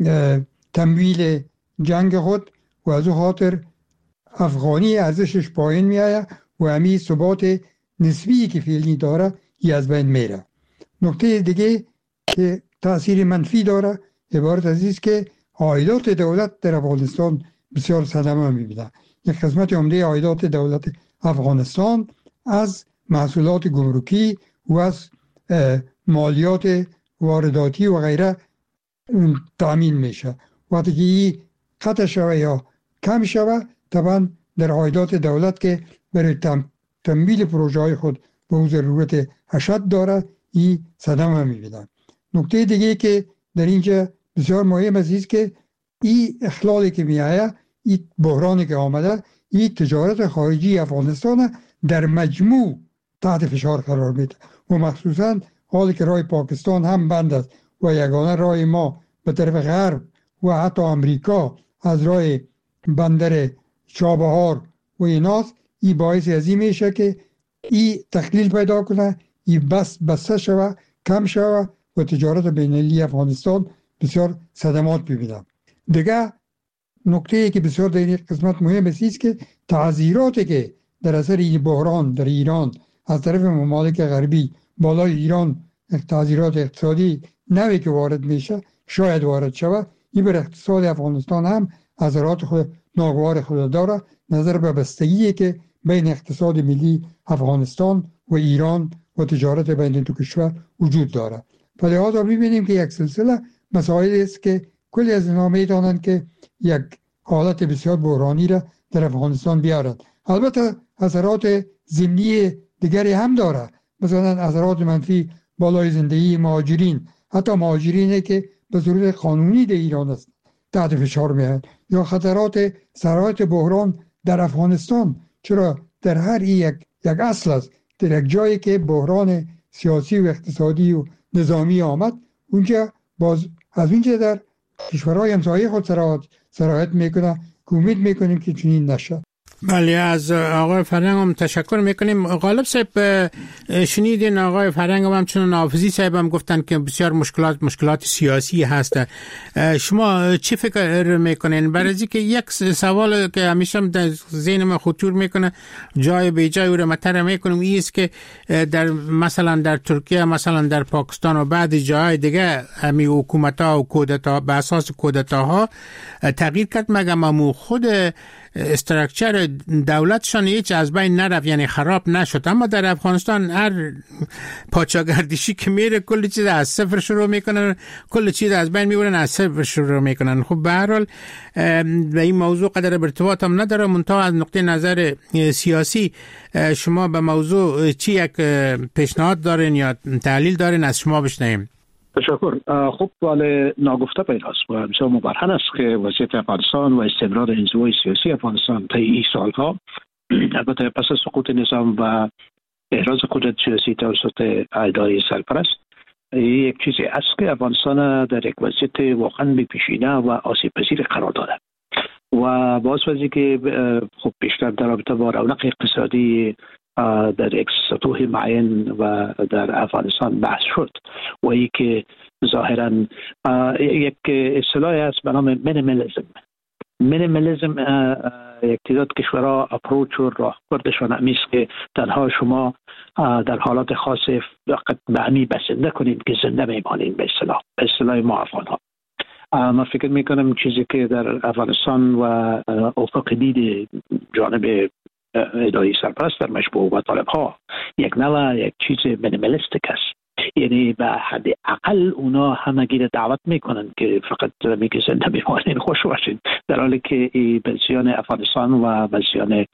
تمویل جنگ خود و از او خاطر افغانی ارزشش پایین میآید و همین ثبات نسبی که فعلی داره ای از بین میره. نکته دیگه که تأثیر منفی داره عبارت از است که عایدات دولت در افغانستان بسیار صدمه میبینه. یک قسمت عمده عایدات دولت افغانستان از محصولات گمرکی و از مالیات وارداتی و غیره تامین میشه. وقتی که این قطع شوه یا کم شوه، طبعا در عایدات دولت که برای تم تمویل پروژه های خود به ضرورت اشد داره، این صدمه میبینه. نکته دیگه که در اینجا بسیار مهم است که این اخلالی که میآید، این بحرانی که آمده، این تجارت خارجی افغانستان در مجموع تحت فشار قرار میده و مخصوصا حالی که راه پاکستان هم بند است و یگانه راه ما به طرف غرب و حتی امریکا از راه بندر چابهار و ایناست، این باعث از این میشه که این تقلیل پیدا کنه، این بس بسته شوه، کم شوه و تجارت بین‌المللی افغانستان بسیار صدمات ببینه. دیگه نکته ای که بسیار در این قسمت مهم است که تعذیراتی که در اثر این بحران در ایران از طرف ممالک غربی بالای ایران، تعذیرات اقتصادی نوی که وارد میشه شاید وارد شود، این بر اقتصاد افغانستان هم اثرات خود ناگوار خود داره، نظر به بستگی که بین اقتصاد ملی افغانستان و ایران و تجارت بین دو کشور وجود داره. به لحاظ می‌بینیم که یک سلسله مسائل است که کلی از اینا می‌دانند که یک حالت بسیار بحرانی را در افغانستان بیارند. البته اثرات ضمنی دیگری هم داره، مثلا اثرات منفی بالای زندگی مهاجرین، حتی مهاجرینی که به صورت قانونی در ایران است تحت فشار میاد، یا خطرات سرایت بحران در افغانستان، چرا در هر یک یک اصل است، در یک جایی که بحران سیاسی و اقتصادی و نظامی آمد، اونجا باز از اونجا در کشورهای همسایه خود سرایت میکنه که امید میکنیم که چنین نشه. بله، از آقای فرهنگ هم تشکر میکنیم. غالب صاحب شنیدین آقای فرهنگ هم چون نافذی صاحب هم گفتن که بسیار مشکلات مشکلات سیاسی هست. شما چی فکر میکنین؟ برای اینکه یک سوال که همیشه در ذهن من خطور میکنه، جای به جای او رو مطرح میکنم، این است که در مثلا در ترکیه، مثلا در پاکستان و بعضی جای دیگه همین حکومت‌ها و کودتا به اساس کودتاها تغییر کرد، مگر ما خود استراکچر دولتشان هیچ از بین نرفت، یعنی خراب نشد. اما در افغانستان هر پاچاگردشی که میره کل چیز از صفر شروع میکنن، کل چیز از بین میبرن، از صفر شروع میکنن. خب به هر حال به این موضوع قدر ارتباط هم نداره، منتها از نقطه نظر سیاسی شما به موضوع چی یک پیشنهاد دارین یا تحلیل دارین؟ از شما بشنویم. تشکر. خب ولی ناگفته پیداست و بسیار مبرهن است که وضعیت افغانستان و استمرار انزوای سیاسی افغانستان طی این سالها، البته پس از سقوط نظام و احراز قدرت سیاسی توسط اداره سرپرست، یک چیزی است که افغانستان در یک وضعیت واقعا بی‌پیشینه و آسیب پذیر قرار داده و باز وضعی که خب بیشتر در رابطه با رونق اقتصادی در یک سطوح معین و در افغانستان بحث شد و ای که ظاهرا یک اصطلاحی است به نام مینیمالیسم. مینیمالیسم یک تعداد کشورها اپروچ و راهبردشان همی است که تنها شما در حالات خاص فقط به همی بسنده کنید که زنده میمانید، به اصطلاح به اصطلاح ما افغان‌ها. من فکر میکنم چیزی که در افغانستان و افق دید جانب اداره سرپرست در مشبوه و طالب ها یک نوع یک چیز مینیمالیستیک است، یعنی به حد اقل اونا همگی را دعوت میکنن که فقط میگه زنده میمانین، خوش باشین، در حالی که به زیان افغانستان و به زیان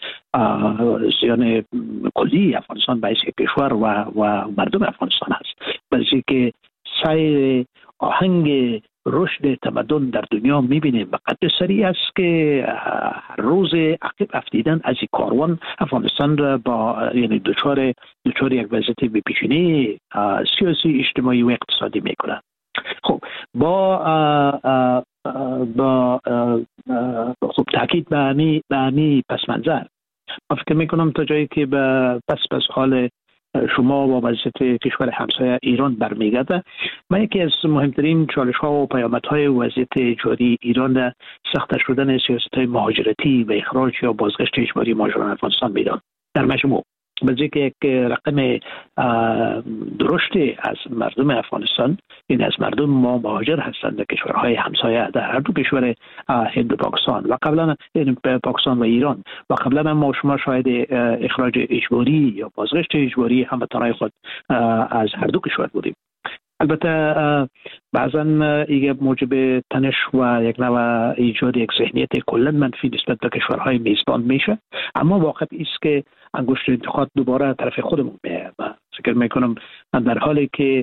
زیان کلی افغانستان باعث کشور و و مردم افغانستان هست. بلکه که سیر آهنگ رشد تمدن در دنیا میبینیم به قدر سریع است که هر روز عقب افتیدن از این کاروان افغانستان را با یعنی دچار دچار یک وضعیت بی‌پیشینه سیاسی، اجتماعی و اقتصادی میکنه. خب با آ آ با آ خب تاکید به همی به همی پس منظر من فکر میکنم تا جایی که به پس پس حال شما با وضعیت کشور همسایه ایران برمیگرده، من یکی از مهمترین چالش ها و پیامدهای وضعیت جاری ایران سخت شدن سیاست های مهاجرتی و اخراج یا بازگشت اجباری مهاجران افغانستان میدان در مجموع، بلکه که یک رقم درشت از مردم افغانستان، این از مردم ما مهاجر هستند در کشورهای همسایه، در هر دو کشور هند و پاکستان و قبلا پاکستان و ایران و قبلا ما شما شاید اخراج اجباری یا بازگشت اجباری هموطنان خود از هر دو کشور بودیم. البته بعضا این موجب تنش و یک نوع ایجاد یک ذهنیت کلا منفی نسبت به کشورهای میزبان میشه، اما واقع است که انگشت انتقاد دوباره طرف خودمون میاد. من فکر میکنم در حالی که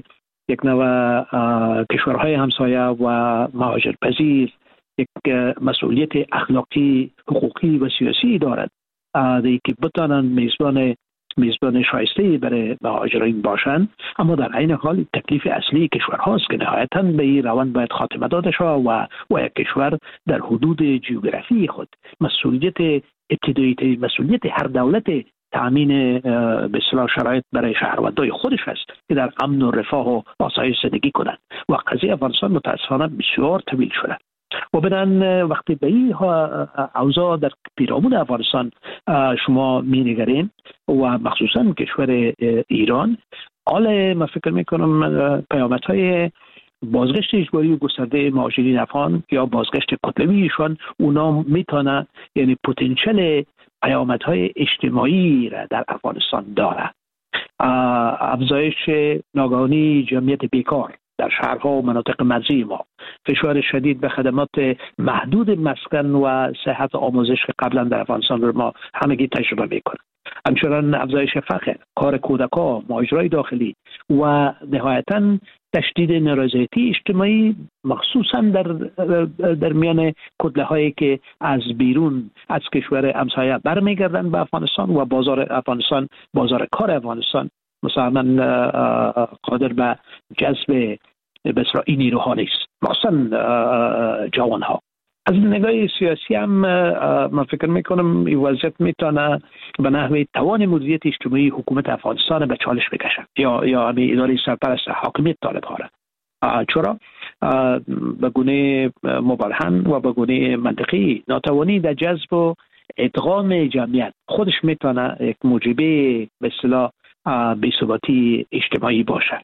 یک نوع کشورهای همسایه و مهاجرپذیر یک مسئولیت اخلاقی، حقوقی و سیاسی دارد که بتوانند میزبان میزبان شایسته برای مهاجرین باشند، اما در عین حال تکلیف اصلی کشورهاست که نهایتاً به این روند باید خاتمه داده شود و و یک کشور در حدود جغرافی خود مسئولیت ابتدایی مسئولیت هر دولت تامین به اصطلاح شرایط برای شهروندان خودش است که در امن و رفاه و آسایش زندگی کنند و قضیه افغانستان متاسفانه بسیار طویل شده و بدن وقتی به این اوضاع در پیرامون افغانستان شما می‌نگرین و مخصوصا کشور ایران، حال من فکر میکنم پیامدهای بازگشت اجباری و گسترده مهاجرین افغان یا بازگشت کتلویشان اونا میتونه یعنی پتانسیل پیامدهای اجتماعی را در افغانستان داره. افزایش ناگهانی جمعیت بیکار در شهرها و مناطق مرزی ما، فشار شدید به خدمات محدود مسکن و صحت آموزش که قبلا در افغانستان رو ما همگی تجربه میکنیم، همچنان افزایش فقر، کار کودکان، مهاجرای داخلی و نهایتاً تشدید نارضایتی اجتماعی مخصوصا در در میان کتله هایی که از بیرون از کشور همسایه برمیگردند به افغانستان و بازار افغانستان، بازار کار افغانستان مثلا قادر به جذب بسیار این نیروها نیست، مثلا جوان ها. از نگاه سیاسی هم من فکر میکنم این وضعیت میتونه به نحوه توان مدیریت اجتماعی حکومت افغانستان به چالش بکشه یا یا همین اداره سرپرست حاکمیت طالب ها را. چرا؟ به گونه مبرهن و به گونه منطقی ناتوانی در جذب و ادغام جمعیت خودش میتونه یک موجبه به اصطلاح بی‌ثباتی اجتماعی باشه.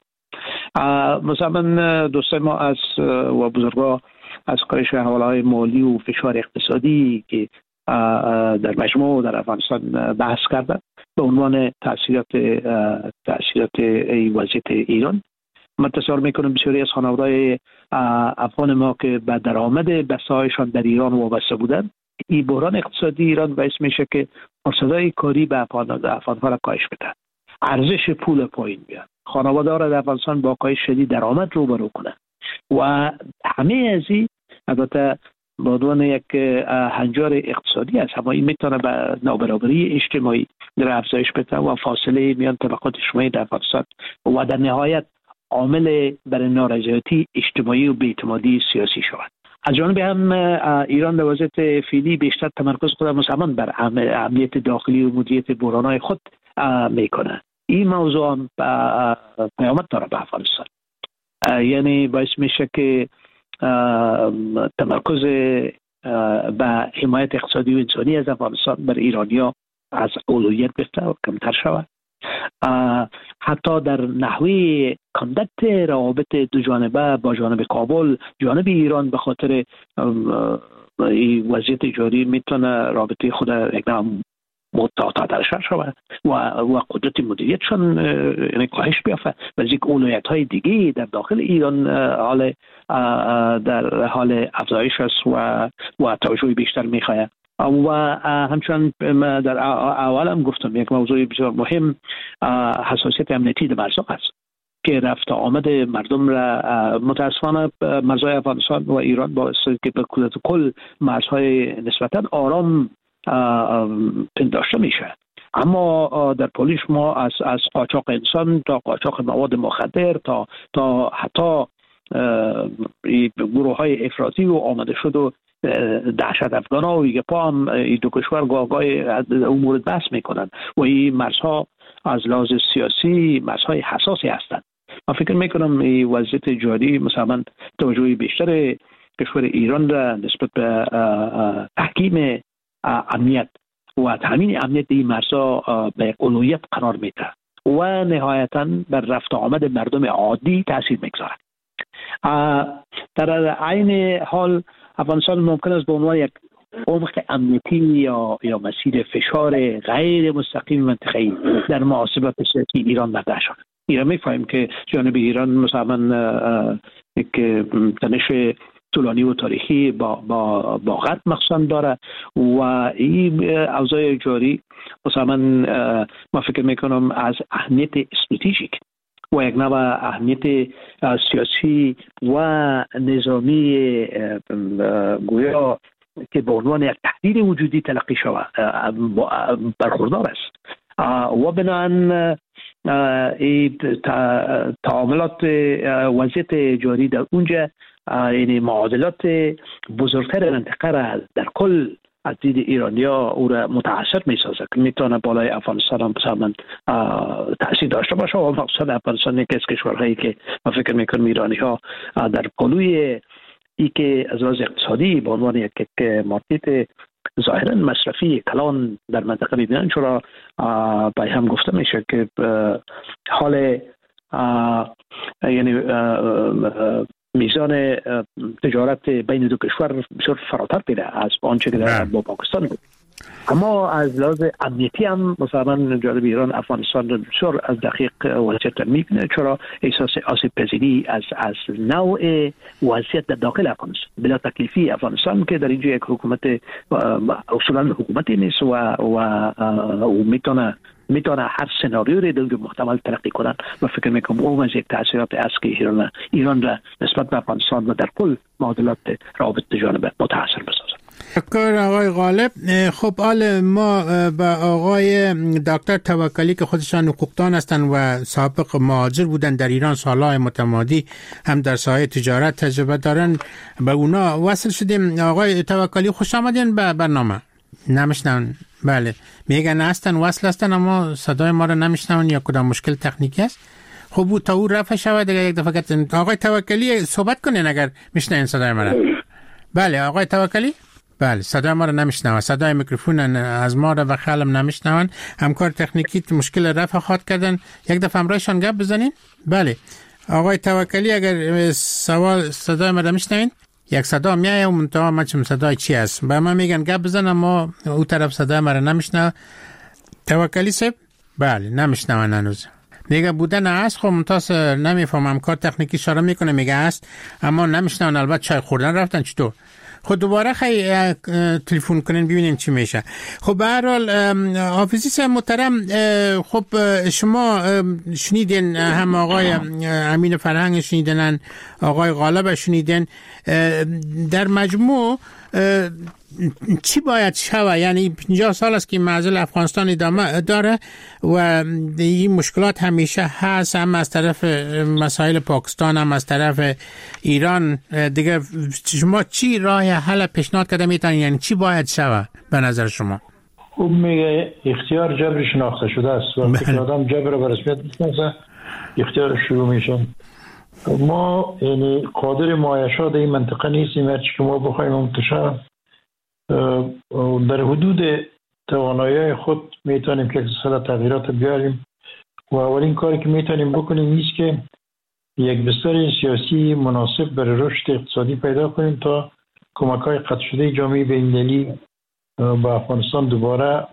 مثلا دوستان ما از و بزرگا از کاهش حواله‌های مالی و فشار اقتصادی که در مجموع در افغانستان بحث کردن به عنوان تاثیرات تاثیرات وضعیت ایران، من تصور میکنم بسیاری از خانواده‌های افغان ما که به درآمد بسته‌هایشان در ایران وابسته بودند، این بحران اقتصادی ایران باعث میشه که فرصت‌های کاری به افغان‌ها را کاهش بده، ارزش پول پایین بیاد، خانواده‌ها را در افغانستان با کاهش شدید درآمد روبرو کنه و همه از این البته به عنوان یک هنجار اقتصادی است، اما این میتونه به نابرابری اجتماعی در افزایش بده و فاصله میان طبقات اجتماعی در افغانستان و در نهایت عامل برای نارضایتی اجتماعی و بی‌اعتمادی سیاسی شود. از جانب هم ایران در وضعیت فعلی بیشتر تمرکز خود مثلا بر امنیت داخلی و مدیریت بحران‌های خود میکنه. این موضوع هم پیامد داره به افغانستان، یعنی باعث میشه که تمرکز به حمایت اقتصادی و انسانی از افغانستان بر ایرانیا از اولویت بفته و کمتر شود. حتی در نحوه کاندکت روابط دو جانبه با جانب کابل، جانب ایران به خاطر وضعیت جاری میتونه رابطه خود یک متعادل شود و و قدرت مدیریتشان یعنی کاهش بیافته و از یک اولویت های دیگه در داخل ایران حال در حال افزایش است و و توجه بیشتر میخواهد. و همچنان در اول هم گفتم یک موضوع بسیار مهم حساسیت امنیتی در مرزها است که رفت آمد مردم را متاسفانه مرزهای افغانستان و ایران با که به کل کل مرزهای نسبتا آرام پنداشته میشه، اما در پولیس ما از از قاچاق انسان تا قاچاق مواد مخدر تا تا حتی گروه های افراطی و آمده شد و دهشت افغان ها و یک پا هم این دو کشور گاهگاه امور بحث میکنن و این مرزها از لحاظ سیاسی مرزهای حساسی هستند. من فکر میکنم این وضعیت جاری مثلا توجه بیشتر کشور ایران را نسبت به تحکیم امنیت و تامین امنیت این مرزها به اولویت قرار میده و نهایتاً بر رفت آمد مردم عادی تاثیر میگذارد. در عین حال افغانستان ممکن است به عنوان یک عمق امنیتی یا یا مسیر فشار غیر مستقیم منطقه‌ای در محاسبات سیاسی ایران مطرح شود. ایران می‌فهمیم که جانب ایران مثلا یک تنش طولانی و تاریخی با با با غرب مخصوصا داره و این اوضاع جاری مثلا ما فکر میکنم از اهمیت استراتژیک و یک نوع اهمیت سیاسی و نظامی گویا که به عنوان یک تهدید وجودی تلقی شود برخوردار است و بنابراین تعاملات وضعیت جاری در اونجا یعنی معادلات بزرگتر منطقه را در کل از دید ایرانیا او را متاثر می سازد که میتونه بالای افغانستان هم بسامن تأثیر داشته باشه و مقصد افغانستان یکی از کشورهایی که من فکر میکنم ایرانی ها در پلوی ای که از لحاظ اقتصادی به عنوان یک مارکت ظاهرا مصرفی کلان در منطقه میبینن، چرا به هم گفته میشه که حال یعنی میزان تجارت بین دو کشور بسیار فراتر میره از آنچه که در با پاکستان بود. اما از لحاظ امنیتی هم مثلا جانب ایران افغانستان بسیار از دقیق وضعیت میبینه، چرا احساس آسیب پذیری از از نوع وضعیت در داخل افغانستان بلا تکلیفی افغانستان که در اینجا یک حکومت اصولا حکومتی نیست و و, و میتونه میتونه هر سناریوی رو در محتمل ترقی کنن و فکر میکنم اون از یک تاثیرات است که ایران ایران را نسبت به افغانستان و در کل معادلات روابط جانبه متاثر بسازد. شکر آقای غالب. خب حال ما با آقای دکتر توکلی که خودشان حقوقدان هستند و سابق مهاجر بودن در ایران سالهای متمادی هم در ساحه تجارت تجربه دارن به اونا وصل شدیم. آقای توکلی خوش آمدین به برنامه. نمیشنون؟ بله میگن هستن وصل هستن اما صدای ما رو نمیشنون یا کدام مشکل تکنیکی است. خب او تا او رفع شود دیگه یک دفعه که آقای توکلی صحبت کنین اگر میشنین صدای ما رو. بله آقای توکلی؟ بله صدای ما رو نمیشنون، صدای میکروفون از ما رو و خلم نمیشنون. همکار تکنیکی مشکل رفع خواد کردن، یک دفعه همراهشان گپ بزنین. بله آقای توکلی اگر سوال صدای ما رو میشنوین، یک صدا میایه و منتها ما چم صدای چی است به ما میگن گپ بزن اما او طرف صدای ما رو نمیشنوه. توکلی صاحب بله نمیشنون هنوز. میگه بودن است خب ممتاز نمیفهمم، کار تکنیکی اشاره میکنه میگه است اما نمیشنون. البته چای خوردن رفتن چطور؟ خب دوباره خیلی تلفن کنین ببینین چی میشه. خب به هر حال حافظی صاحب محترم، خب شما شنیدین هم آقای امین فرهنگ شنیدن، آقای غالب شنیدن، در مجموع چی باید شوه؟ یعنی پنجاه سال است که معضل افغانستان ادامه داره و این مشکلات همیشه هست، هم از طرف مسائل پاکستان هم از طرف ایران. دیگه شما چی راه حل پیشنهاد کرده میتونید؟ یعنی چی باید شوه به نظر شما؟ خوب میگه اختیار جبر شناخته شده است. وقتی که آدم جبر رو به رسمیت میشناسه اختیار شروع میشه. ما یعنی قادر معایشات این منطقه نیستیم، هرچی که ما بخوایم منتشر در حدود توانایی خود میتونیم که اقتصاد تغییرات بیاریم و اولین کاری که میتونیم بکنیم نیست که یک بستر سیاسی مناسب برای رشد اقتصادی پیدا کنیم تا کمک‌های قطع شده جامعه بین‌المللی با افغانستان دوباره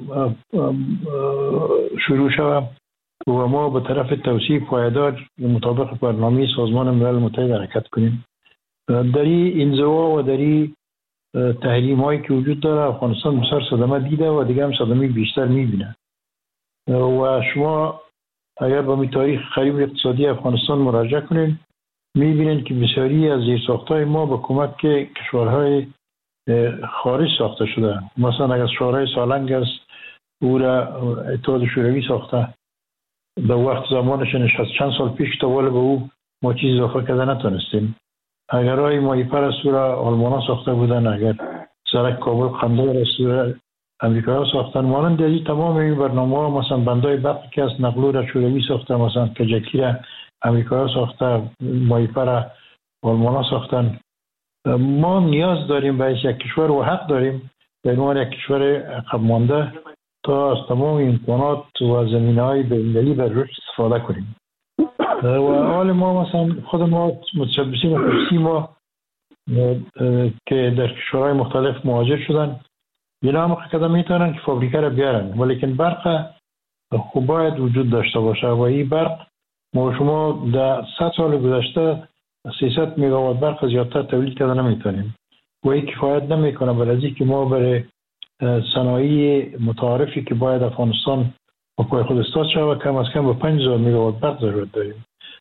شروع شود و ما به طرف توسعه پایدار مطابق برنامه سازمان ملل متحد حرکت کنیم. در این انزوا و در این تحریم هایی که وجود داره افغانستان بسیار صدمه دیده و دیگه هم صدمه بیشتر میبینه و شما اگر به تاریخ قریب اقتصادی افغانستان مراجعه کنید میبینید که بسیاری از زیرساخت‌های ما به کمک کشورهای خارج ساخته شده. مثلا اگر شورای سالنگ است او را اتحاد شوروی ساخته، در وقت زمانش نشست چند سال پیش تا به او ما چیز اضافه کرده نتونستیم. اگر های مایپر است را آلمان ساخته بودن، اگر سرک کابل قندهار است را امریکا ساختن. مانند دیگه تمام این برنامه ها مثلا بندای برق که از نقلو را شوروی ساخته، مثلا کجکی را امریکا ساخته، مایپر را آلمان ساختن. ما نیاز داریم به یک کشور و حق داریم به عنوان یک کشور عقب مانده تا از تمام امکانات و زمینه‌های بین‌المللی بر رشد استفاده کنیم. و حال ما مثلا خود ما متشبثین و خصوصی ما که در کشورهای مختلف مهاجر شدن اینا هم حقیقتا میتونن که فابریکه را بیارن، ولیکن برق خوب باید وجود داشته باشه و این برق ما شما در صد سال گذشته سیصد مگاوات برق زیادتر تولید کرده نمیتونیم و این کفایت نمیکنه برای اینکه ما برای صنایع متعارفی که باید افغانستان با پای خود استاد شود کم از کم به پنج هزار مگاوات برق ضرورت داریم.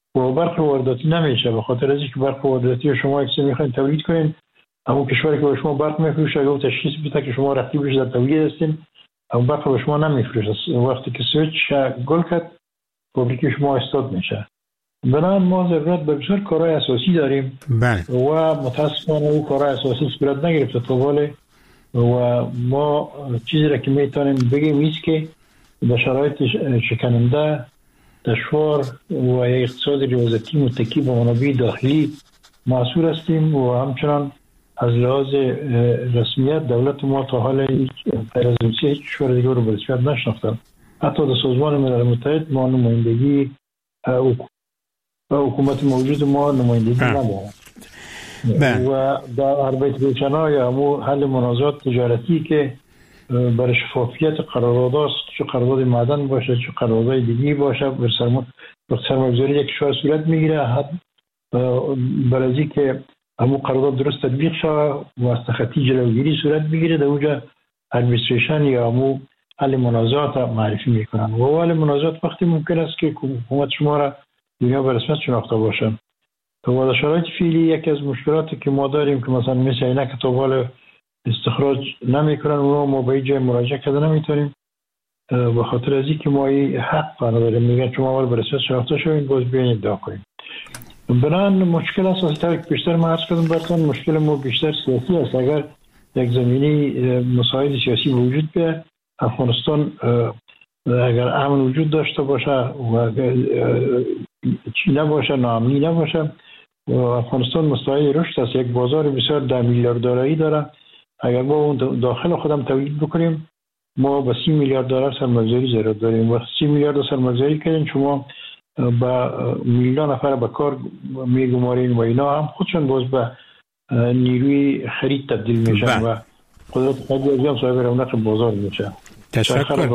و برق وارداتی نمیشه، به خاطر از اینکه برق وارداتی شما اگه میخواین تولید کنین، اما کشوری که به شما برق میفروشه اگه تشخیص بده که شما رقیبش در تولید هستین، اما برق به شما نمیفروشه. وقتی که سویچ گل کرد فابریک شما استاد میشه. بنابراین ما ضرورت به بسیار کارهای اساسی داریم. بله. و متاسفانه اون کارهای اساسی صورت نگرفته تا حالا و ما چیزی را که میتونیم بگیم ایست که در شرایط شکننده دشوار و اقتصاد ریاضتی متکی به منابع داخلی مسئول هستیم و همچنان از لحاظ رسمیت دولت ما تا حال هیچ پرزنسی هیچ کشور دیگر رو به رسمیت نشناختن. حتی در سازمان ملل متحد ما نمایندگی حکومت موجود ما نمایندگی ندارد و در اربیتریشن یا همون حل منازعات تجارتی که برای شفافیت قرارداد است، چه قرارداد معدن باشه چه قرارداد دیگی باشه، بر سرمایه‌گذاری یک کشور صورت میگیره برای اینکه همون قرارداد درست تطبیق شود و از تخطی جلوگیری صورت بگیره، در اونجا ادمنستریشن یا همون حل منازعات معرفی میکنن و حل منازعات وقتی ممکن است که حکومت شما را دنیا به رسمیت شناخته باشن. تو در شرایط فعلی یکی از مشکلاتی که ما داریم که مثلا مثل اینا که تا حالا استخراج نمیکنن اونها ما به جای مراجعه کرده نمیتونیم به خاطر از اینکه ما حق نداریم، میگن شما اول به رسمیت شناخته شوین باز بیاین ادعا کنیم. بنابراین مشکل اساسی تر که بیشتر ما عرض کردم براتون مشکل ما بیشتر سیاسی است. اگر یک زمینی مسائل سیاسی وجود بیاد، افغانستان اگر امن وجود داشته باشه و اگر چی نباشه، ناامنی نباشه و افغانستان مستعد رشد است، یک بازار بسیار ده میلیارد دلاری داره. اگر ما اون داخل خودم تولید بکنیم ما با سی میلیارد دلار سرمایه‌گذاری ضرورت داریم و سی میلیارد سرمایه‌گذاری کردن شما با میلیون نفر به کار میگمارین و اینا هم خودشون باز به نیروی خرید تبدیل میشن و قدرت خریدی هم صاحب رونق بازار میشه. تشکر.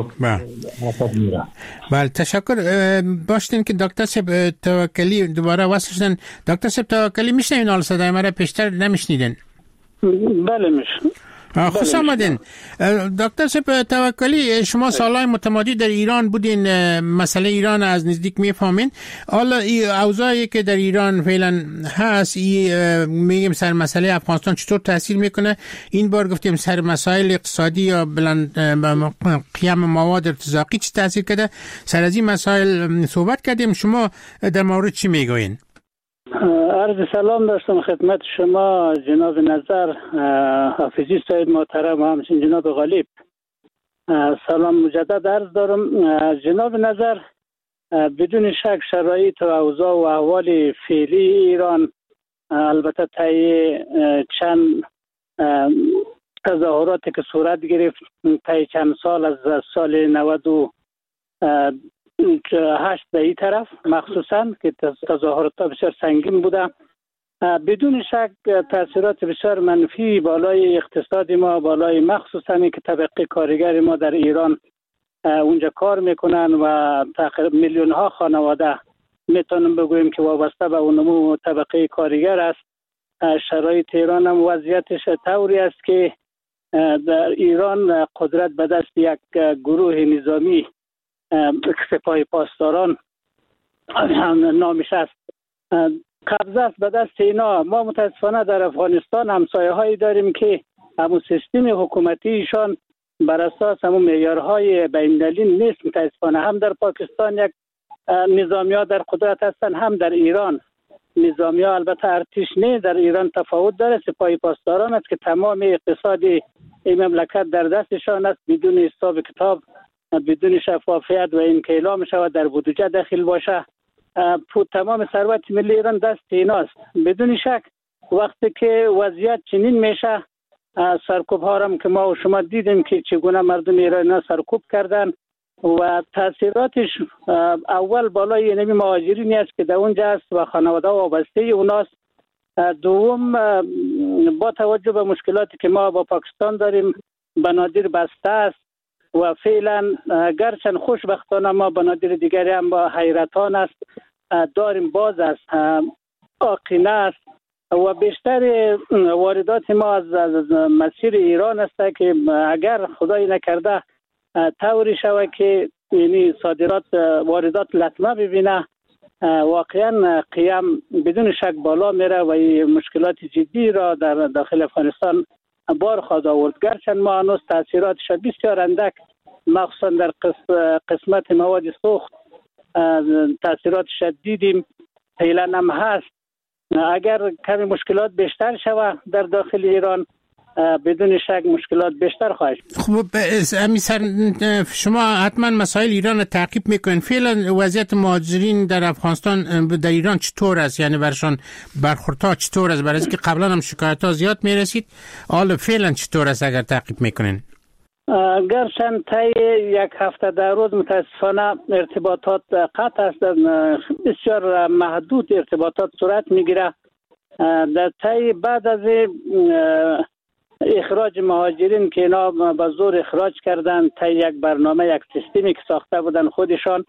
بله تشکر. باشتین که دکتر صاحب توکلی دوباره وصل شدن. دکتر صاحب توکلی میشنوین؟ حال صدای مرا پیشتر نمیشنیدین؟ بله میشنم. خوش آمدین. دکتر صاحب توکلی، شما سالهای متمادی در ایران بودین، مسئله ایران از نزدیک میفهمین. حالا این اوضاعی که در ایران فعلا هست، این میگیم سر مسئله افغانستان چطور تاثیر میکنه؟ این بار گفتیم سر مسائل اقتصادی یا بلند قیم مواد ارتزاقی چی تاثیر کرده؟ سر از این مسائل صحبت کردیم. شما در مورد چی میگوین؟ عرض سلام داشتم خدمت شما جناب نظر حافظی صاحب محترم و همچنین جناب غالب. سلام مجدد عرض دارم. جناب نظر، بدون شک شرایط و اوضاع و احوال فعلی ایران، البته طی چند تظاهراتی که صورت گرفت طی چند سال از سال نود و هشت به این طرف مخصوصا که تظاهرات بسیار سنگین بوده، بدون شک تاثیرات بسیار منفی بالای اقتصاد ما، بالای مخصوصا که طبقه کارگر ما در ایران اونجا کار میکنن و تقریبا میلیون ها خانواده میتونیم بگوییم که وابسته به نمو طبقه کارگر است. شرایط ایران هم وضعیتش طوری است که در ایران قدرت به دست یک گروه نظامی سپاه پاسداران نامش است، قبضه است به دست اینا. ما متاسفانه در افغانستان همسایه هایی داریم که همون سیستم حکومتیشان بر اساس همون معیارهای بین‌المللی نیست. متاسفانه هم در پاکستان یک نظامی ها در قدرت هستند، هم در ایران نظامی ها، البته ارتش نه، در ایران تفاوت داره. سپاه پاسداران است که تمام اقتصاد این مملکت در دستشان است، بدون حساب کتاب، بدون شفافیت و این که اعلام شود در بودجه داخل باشه. تمام ثروت ملی ایران دست ایناست. بدون شک وقتی که وضعیت چنین میشه، سرکوب ها هم که ما و شما دیدیم که چگونه مردم ایران سرکوب کردن و تاثیراتش اول بالای نمی مهاجرینی است که در اونجا است و خانواده وابسته اوناست. دوم با توجه به مشکلاتی که ما با پاکستان داریم، بنادر بسته است و فعلا گرچند خوشبختانه ما بنادر دیگری هم با حیرتان است داریم، باز است، آقینه است و بیشتر واردات ما از مسیر ایران است که اگر خدای نکرده طوری شود که یعنی صادرات واردات لطمه ببینه واقعا قیام بدون شک بالا میره و مشکلات جدی را در داخل افغانستان بار خواهد آورد. گرچند ما هنوز تاثیراتش بسیار اندک مخصوصا در قسمت مواد سوخت تاثیراتش دیدیم، فعلا هم هست. اگر کمی مشکلات بیشتر شود در داخل ایران بدون شک مشکلات بیشتر خواهد. خب امیسر شما حتما مسائل ایران تعقیب میکنین. فعلا وضعیت مهاجرین در افغانستان در ایران چطور است؟ یعنی برشان برخوردها چطور است؟ برای اینکه قبلا هم شکایت ها زیاد میرسید، حالا فعلا چطور است اگر تعقیب میکنین؟ گرچند طی یک هفته در روز متاسفانه ارتباطات قطع است، بسیار محدود ارتباطات صورت میگیره. در طی بعد از اخراج مهاجرین که اینا به زور اخراج کردن طی یک برنامه یک سیستمی که ساخته بودن خودشان،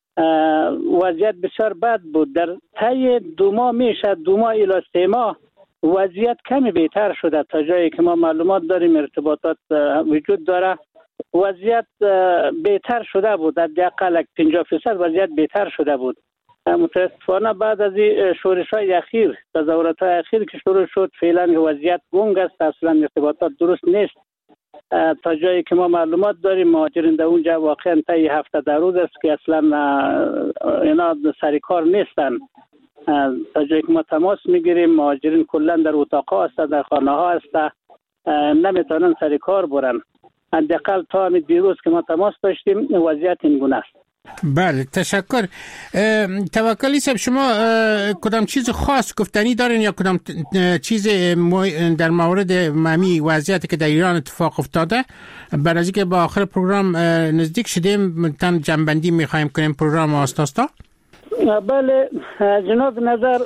وضعیت بسیار بد بود. در طی دو ماه میشه دو ماه الی سه ماه وضعیت کمی بهتر شده. تا جایی که ما معلومات داریم ارتباطات وجود داره، وضعیت بهتر شده بود. حداقل پنجاه درصد وضعیت بهتر شده بود. متاسفانه بعد از شورش های اخیر، تظاهرات های اخیر که شروع شد، فعلا وضعیت گنگ است، اصلا ارتباطات درست نیست. تا جایی که ما معلومات داریم مهاجرین در اونجا واقعا طی هفته در روز است که اصلا اینا سر کار نیستن. تا جایی که ما تماس میگیریم مهاجرین کلا در اتاق‌ها هستند، در خانه‌ها هستند، نمیتونن سر کار برن. حداقل تا همین دیروز که ما تماس داشتیم وضعیت این گونه است. بله تشکر. توکلی صاحب، شما کدام چیز خاص گفتنی دارین یا کدام چیز در مورد ممی وضعیتی که در ایران اتفاق افتاده؟ برای از اینکه با آخر پروگرام نزدیک شدیم تن جنبندی میخوایم کنیم پروگرام آستاستا. بله جناب نظر،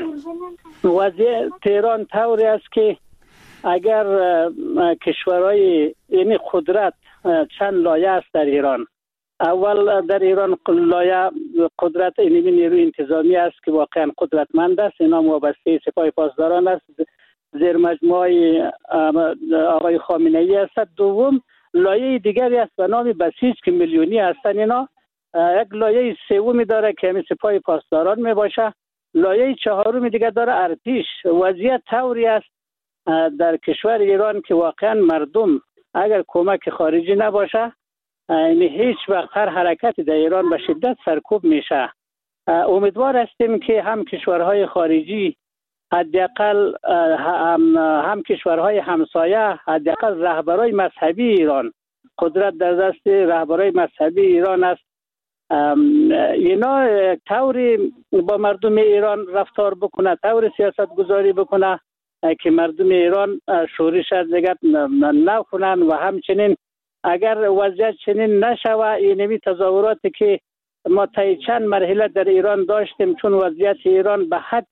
وضعیت ایران طوری است که اگر کشورهای یعنی قدرت چند لایه است در ایران. اول در ایران لایه قدرت اینمی نیروی انتظامی است که واقعا قدرتمند است، اینا وابسته سپاه پاسداران است، زیر مجموعه آقای خامنه ای است. دوم لایه دیگری است به نام بسیج که میلیونی هستند. اینا یک لایه سومی داره که همین سپاه پاسداران می باشه. لایه چهارمی دیگه داره ارتش. وضعیت طوری است در کشور ایران که واقعا مردم اگر کمک خارجی نباشه یعنی هیچ وقت هر حرکتی در ایران به شدت سرکوب میشه. امیدوار هستیم که هم کشورهای خارجی، حداقل هم, هم کشورهای همسایه، حداقل رهبرای مذهبی ایران، قدرت در دست رهبرای مذهبی ایران است، اینا طوری با مردم ایران رفتار بکنه، طور سیاست گذاری بکنه که مردم ایران شورش از دیگر نکنن و همچنین اگر وضعیت چنین نشوه اینمی تظاهراتی که ما طی چند مرحله در ایران داشتیم، چون وضعیت ایران به حد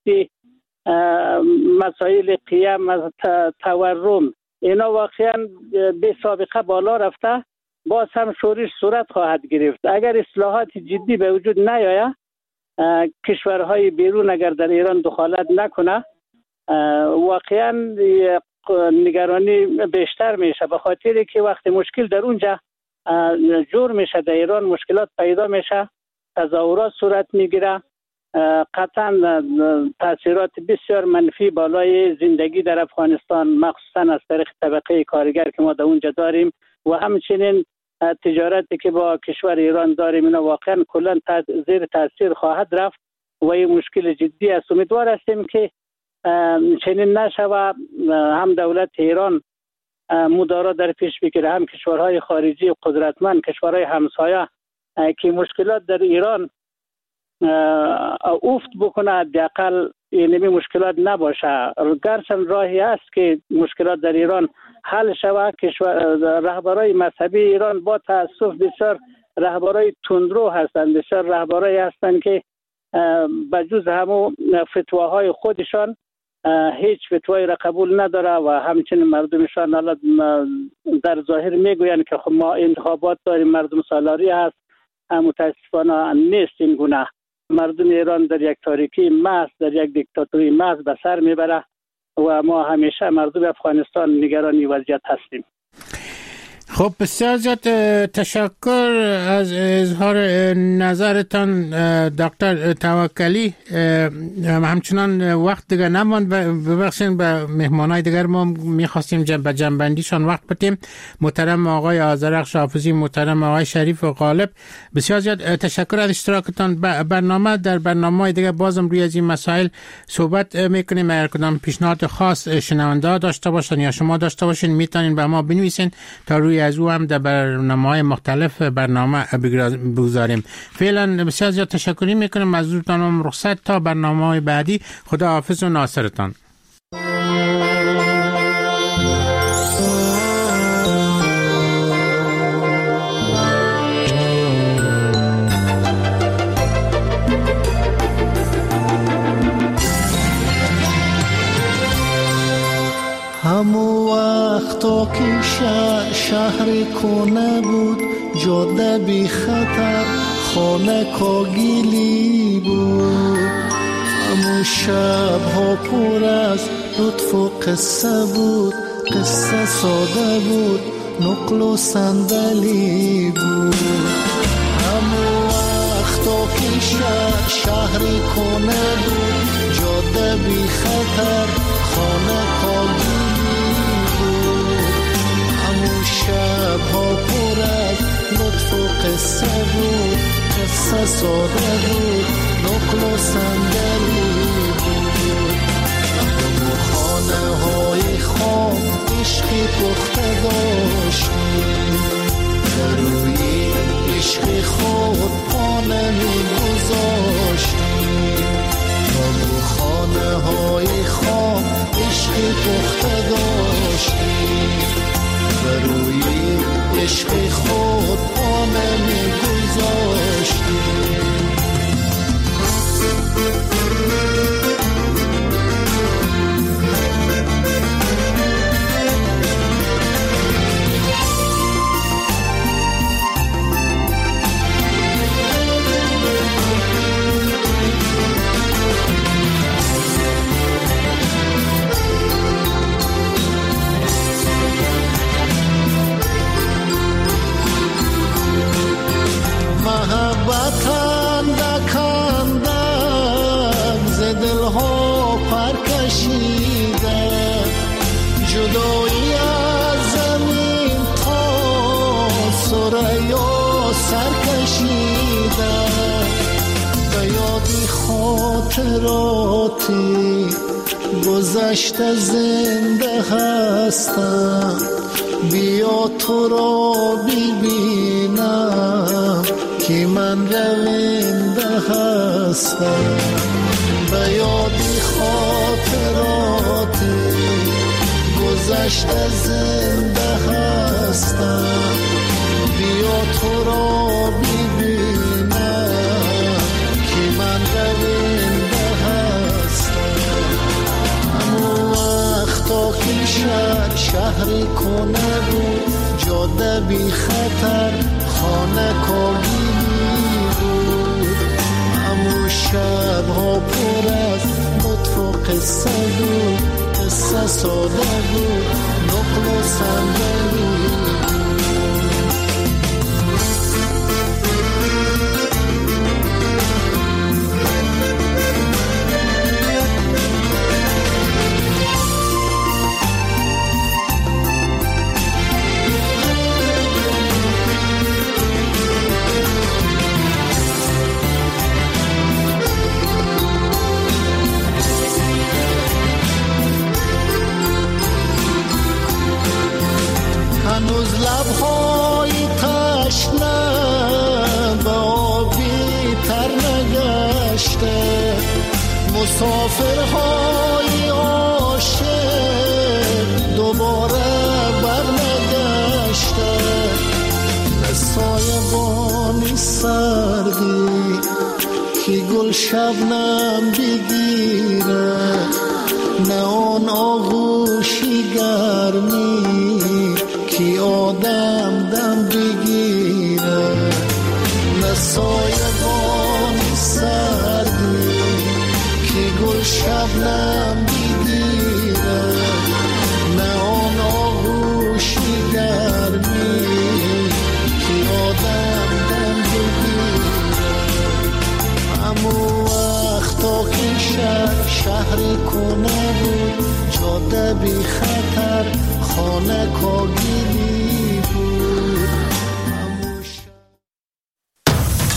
مسائل قیام از تورم اینا واقعا به سابقه بالا رفته، باز هم شورش صورت خواهد گرفت. اگر اصلاحات جدی به وجود نیاید، کشورهای بیرون اگر در ایران دخالت نکنه، واقعا نگرانی بیشتر میشه، به خاطری که وقتی مشکل در اونجا جور میشه در ایران مشکلات پیدا میشه، تظاهرات صورت میگیره، قطعا تاثیرات بسیار منفی بالای زندگی در افغانستان مخصوصا از طریق طبقه کارگر که ما در اونجا داریم و همچنین تجارتی که با کشور ایران داریم، اینا واقعا کلا زیر تاثیر خواهد رفت و این مشکل جدی است. امیدوار هستیم که چنین نشوه، هم دولت ایران مدارا در پیش بگیره، هم کشورهای خارجی قدرتمند، کشورهای همسایه که مشکلات در ایران افت بکنه، حداقل اینمی مشکلات نباشه. گرچند راهی است که مشکلات در ایران حل شود. رهبرای مذهبی ایران با تاسف بسیار رهبرای تندرو هستند، بسیار رهبرای هستند که بجز همو فتواهای خودشان هیچ فتوایی را قبول نداره و همچنین مردمشان حالا در ظاهر میگویند که خب ما انتخابات داریم، مردم سالاری هست. متاسفانه نیست این گونه. مردم ایران در یک تاریکی محض، در یک دیکتاتوری محض به سر میبره و ما همیشه مردم افغانستان نگران وضعیت هستیم. خب بسیار زیاد تشکر از اظهار نظرتان دکتر توکلی. همچنان وقت دیگر نماند، ببخشید به مهمانای دیگر ما میخواستیم به جنبندیشان وقت بدیم. محترم آقای آذرخش حافظی، محترم آقای شریف و غالب، بسیار زیاد تشکر از اشتراکتان. برنامه در برنامه دیگر بازم روی از این مسائل صحبت میکنیم. اگر کدام پیشنهاد خاص شنونده داشته باشن یا شما داشته باشین میتونین به ما بنویسین تا روی از او هم در برنامه‌های مختلف برنامه بگذاریم. فعلا بسیار زیاد تشکر میکنم از حضورتان. رخصت تا برنامه‌های بعدی. خدا حافظ و ناصرتان. همو وقتا که شهر, شهر کنه بود، جاده بی خطر، خانه کاگیلی بود. همو شب ها پر از لطف و قصه بود، قصه ساده بود، نقل و صندلی بود. همو وقتا که شهر, شهر کنه بود، جاده بی خطر، خانه کاگیلی شب ها پر از لطف و قصه بود، قصه ساده بود، نقل و صندلی بود. همو خانه های خام عشقی پخته داشتیم، در روی عشق خود پا نمی گذاشتیم. همو خانه های خام عشقی پخته داشتیم، روی عشق خود پا نمی گذاشتیم. محبتان دا کندم ز دلها پر کشیده، جدایی از زمین تا ثریا سر کشیده. به یادی خاطراتی گذشته زنده هستم، بیا تو را ببینم که من رونده هستم. به یادی خاطراتی گذشته زنده هستم، بیا تو را ببینم که من رونده هستم. همو وقتا که شهر شهری کنه بود، جاده بی خطر، خانه کاگیلی بود. همو شب ها پر از لطف و قصه بود، قصه ساده بود، نقل و صندلی بود. هنوز لبهای تشنه به آبی تر نگشته، مسافرهای عاشق دوباره برنگشته. نه سایبانی سردی که گل شبنم بگیره، نه آن آغوشی گرمی که آدم دم بگیره. نه سایبانی سردی که گل شبنم بگیره، نه آن آغوشی گرمی شهری کنه بود جاده بی خطر خانه کاگیلی